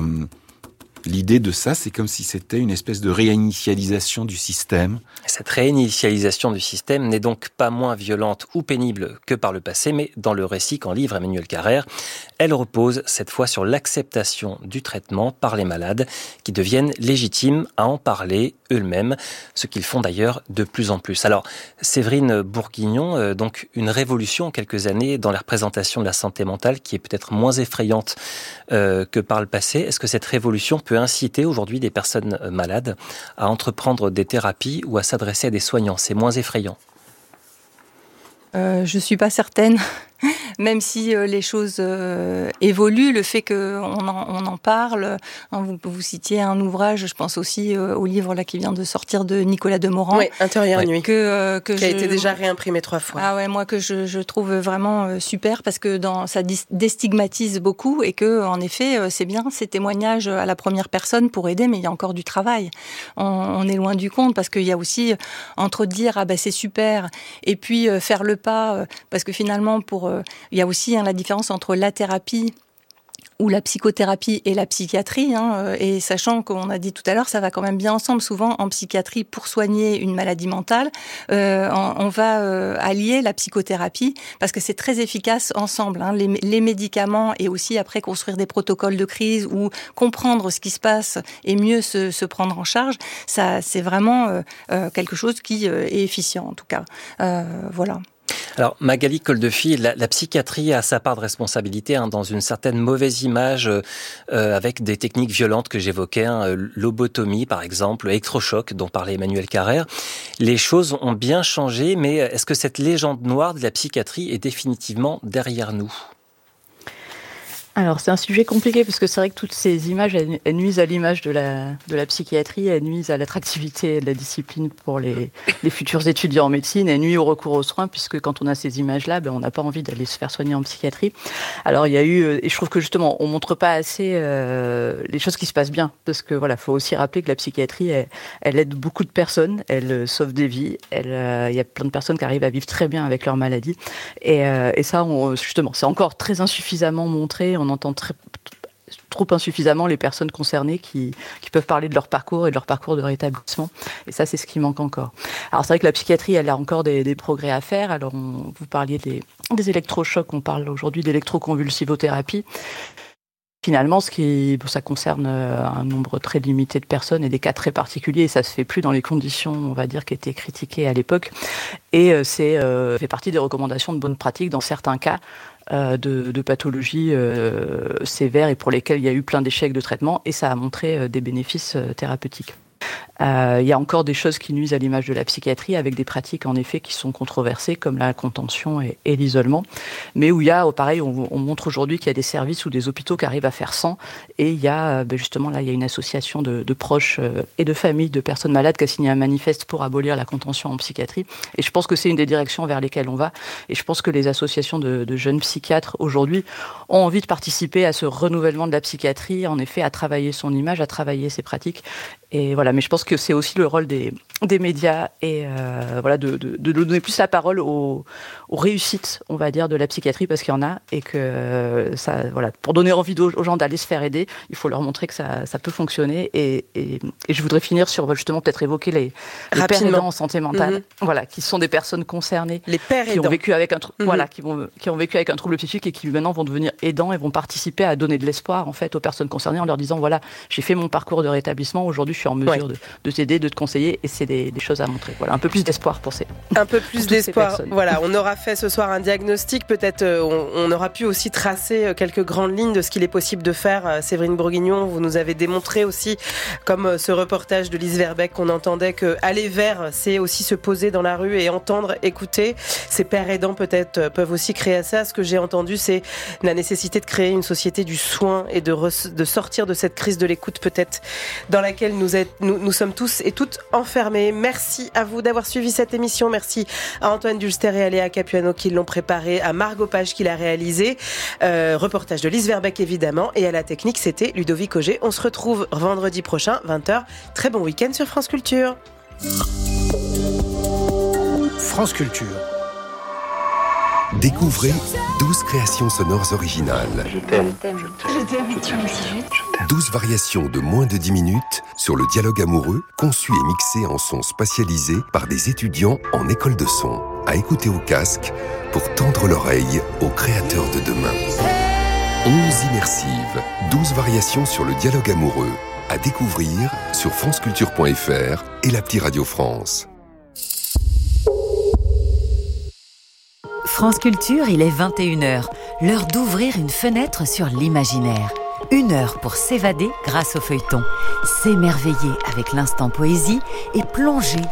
l'idée de ça, c'est comme si c'était une espèce de réinitialisation du système. Cette réinitialisation du système n'est donc pas moins violente ou pénible que par le passé, mais dans le récit qu'en livre Emmanuel Carrère, elle repose cette fois sur l'acceptation du traitement par les malades qui deviennent légitimes à en parler eux-mêmes, ce qu'ils font d'ailleurs de plus en plus. Alors, Séverine Bourguignon, euh, donc une révolution en quelques années dans la représentation de la santé mentale qui est peut-être moins effrayante euh, que par le passé. Est-ce que cette révolution peut inciter aujourd'hui des personnes malades à entreprendre des thérapies ou à s'adresser à des soignants? C'est moins effrayant. Euh, je suis pas certaine. Même si euh, les choses euh, évoluent, le fait qu'on en, on en parle, hein, vous, vous citiez un ouvrage, je pense aussi euh, au livre là qui vient de sortir de Nicolas Demorand. Oui, Intérieur ouais. Nuit, que, euh, que qui je, a été déjà réimprimé trois fois. Ah ouais, moi que je, je trouve vraiment euh, super parce que dans, ça déstigmatise beaucoup et que en effet euh, c'est bien ces témoignages à la première personne pour aider, mais il y a encore du travail. On, on est loin du compte parce qu'il y a aussi entre dire ah ben c'est super et puis euh, faire le pas euh, parce que finalement pour euh, il y a aussi hein, la différence entre la thérapie ou la psychothérapie et la psychiatrie, hein, et sachant qu'on a dit tout à l'heure, ça va quand même bien ensemble. Souvent, en psychiatrie, pour soigner une maladie mentale, euh, on, on va euh, allier la psychothérapie parce que c'est très efficace ensemble. Hein, les, les médicaments et aussi après construire des protocoles de crise ou comprendre ce qui se passe et mieux se, se prendre en charge, ça, c'est vraiment euh, euh, quelque chose qui euh, est efficient en tout cas. Euh, voilà. Alors Magali Koldefy, la, la psychiatrie a sa part de responsabilité hein, dans une certaine mauvaise image euh, avec des techniques violentes que j'évoquais, hein, lobotomie par exemple, électrochoc dont parlait Emmanuel Carrère. Les choses ont bien changé, mais est-ce que cette légende noire de la psychiatrie est définitivement derrière nous ? Alors c'est un sujet compliqué parce que c'est vrai que toutes ces images elles, elles nuisent à l'image de la, de la psychiatrie, elles nuisent à l'attractivité de la discipline pour les, les futurs étudiants en médecine, elles nuisent au recours aux soins puisque quand on a ces images-là, ben, on n'a pas envie d'aller se faire soigner en psychiatrie. Alors il y a eu, et je trouve que justement on montre pas assez euh, les choses qui se passent bien parce que voilà, faut aussi rappeler que la psychiatrie elle, elle aide beaucoup de personnes, elle sauve des vies, elle, euh, il y a plein de personnes qui arrivent à vivre très bien avec leur maladie et, euh, et ça on, justement c'est encore très insuffisamment montré. On entend très, trop insuffisamment les personnes concernées qui, qui peuvent parler de leur parcours et de leur parcours de rétablissement. Et ça, c'est ce qui manque encore. Alors, c'est vrai que la psychiatrie, elle a encore des, des progrès à faire. Alors, on, vous parliez des, des électrochocs. On parle aujourd'hui d'électroconvulsivothérapie. Finalement, ce qui, bon, ça concerne un nombre très limité de personnes et des cas très particuliers. Et ça se fait plus dans les conditions, on va dire, qui étaient critiquées à l'époque. Et c'est euh, fait partie des recommandations de bonne pratique dans certains cas. Euh, de, de pathologies euh, sévères et pour lesquelles il y a eu plein d'échecs de traitement et ça a montré euh, des bénéfices euh, thérapeutiques. Euh, il y a encore des choses qui nuisent à l'image de la psychiatrie, avec des pratiques en effet qui sont controversées, comme la contention et, et l'isolement, mais où il y a, pareil, on, on montre aujourd'hui qu'il y a des services ou des hôpitaux qui arrivent à faire sans, et il y a, ben justement là, il y a une association de, de proches et de familles de personnes malades qui a signé un manifeste pour abolir la contention en psychiatrie, et je pense que c'est une des directions vers lesquelles on va, et je pense que les associations de, de jeunes psychiatres aujourd'hui ont envie de participer à ce renouvellement de la psychiatrie, en effet, à travailler son image, à travailler ses pratiques. Et voilà, mais je pense que c'est aussi le rôle des, des médias et euh, voilà, de, de, de donner plus la parole aux, aux réussites, on va dire, de la psychiatrie, parce qu'il y en a, et que ça, voilà, pour donner envie aux gens d'aller se faire aider, il faut leur montrer que ça, ça peut fonctionner. Et, et, et je voudrais finir sur justement peut-être évoquer les, les pères aidants en santé mentale, mm-hmm. voilà, qui sont des personnes concernées, les pères qui aidants. ont vécu avec un trou- mm-hmm. voilà, qui vont qui ont vécu avec un trouble psychique et qui maintenant vont devenir aidants et vont participer à donner de l'espoir en fait aux personnes concernées en leur disant voilà, j'ai fait mon parcours de rétablissement, aujourd'hui je suis en mesure ouais. de, de t'aider, de te conseiller, et c'est des, des choses à montrer. Voilà, un peu plus d'espoir pour ces un peu plus d'espoir. Voilà, on aura fait ce soir un diagnostic, peut-être euh, on, on aura pu aussi tracer quelques grandes lignes de ce qu'il est possible de faire. Séverine Bourguignon, vous nous avez démontré aussi, comme ce reportage de Lise Verbeek qu'on entendait, que aller vers, c'est aussi se poser dans la rue et entendre, écouter. Ces pères aidants peut-être peuvent aussi créer ça. Ce que j'ai entendu, c'est la nécessité de créer une société du soin et de, re- de sortir de cette crise de l'écoute peut-être dans laquelle nous, êtes, nous, nous sommes tous et toutes enfermés. Merci à vous d'avoir suivi cette émission. Merci à Antoine Dulster et à Léa Capuano qui l'ont préparé, à Margot Page qui l'a réalisé. Euh, reportage de Lise Verbeek évidemment, et à la technique c'était Ludovic Auger. On se retrouve vendredi prochain, vingt heures. Très bon week-end sur France Culture. France Culture. Découvrez douze créations sonores originales. Je t'aime. Je t'aime. Je t'aime. Je t'aime aussi. douze variations de moins de dix minutes sur le dialogue amoureux, conçues et mixées en son spatialisé par des étudiants en école de son. À écouter au casque pour tendre l'oreille aux créateurs de demain. onze immersives, douze variations sur le dialogue amoureux. À découvrir sur franceculture point f r et l'appli Radio France. France Culture, il est vingt et une heures. L'heure d'ouvrir une fenêtre sur l'imaginaire. Une heure pour s'évader grâce au feuilleton, s'émerveiller avec l'instant poésie et plonger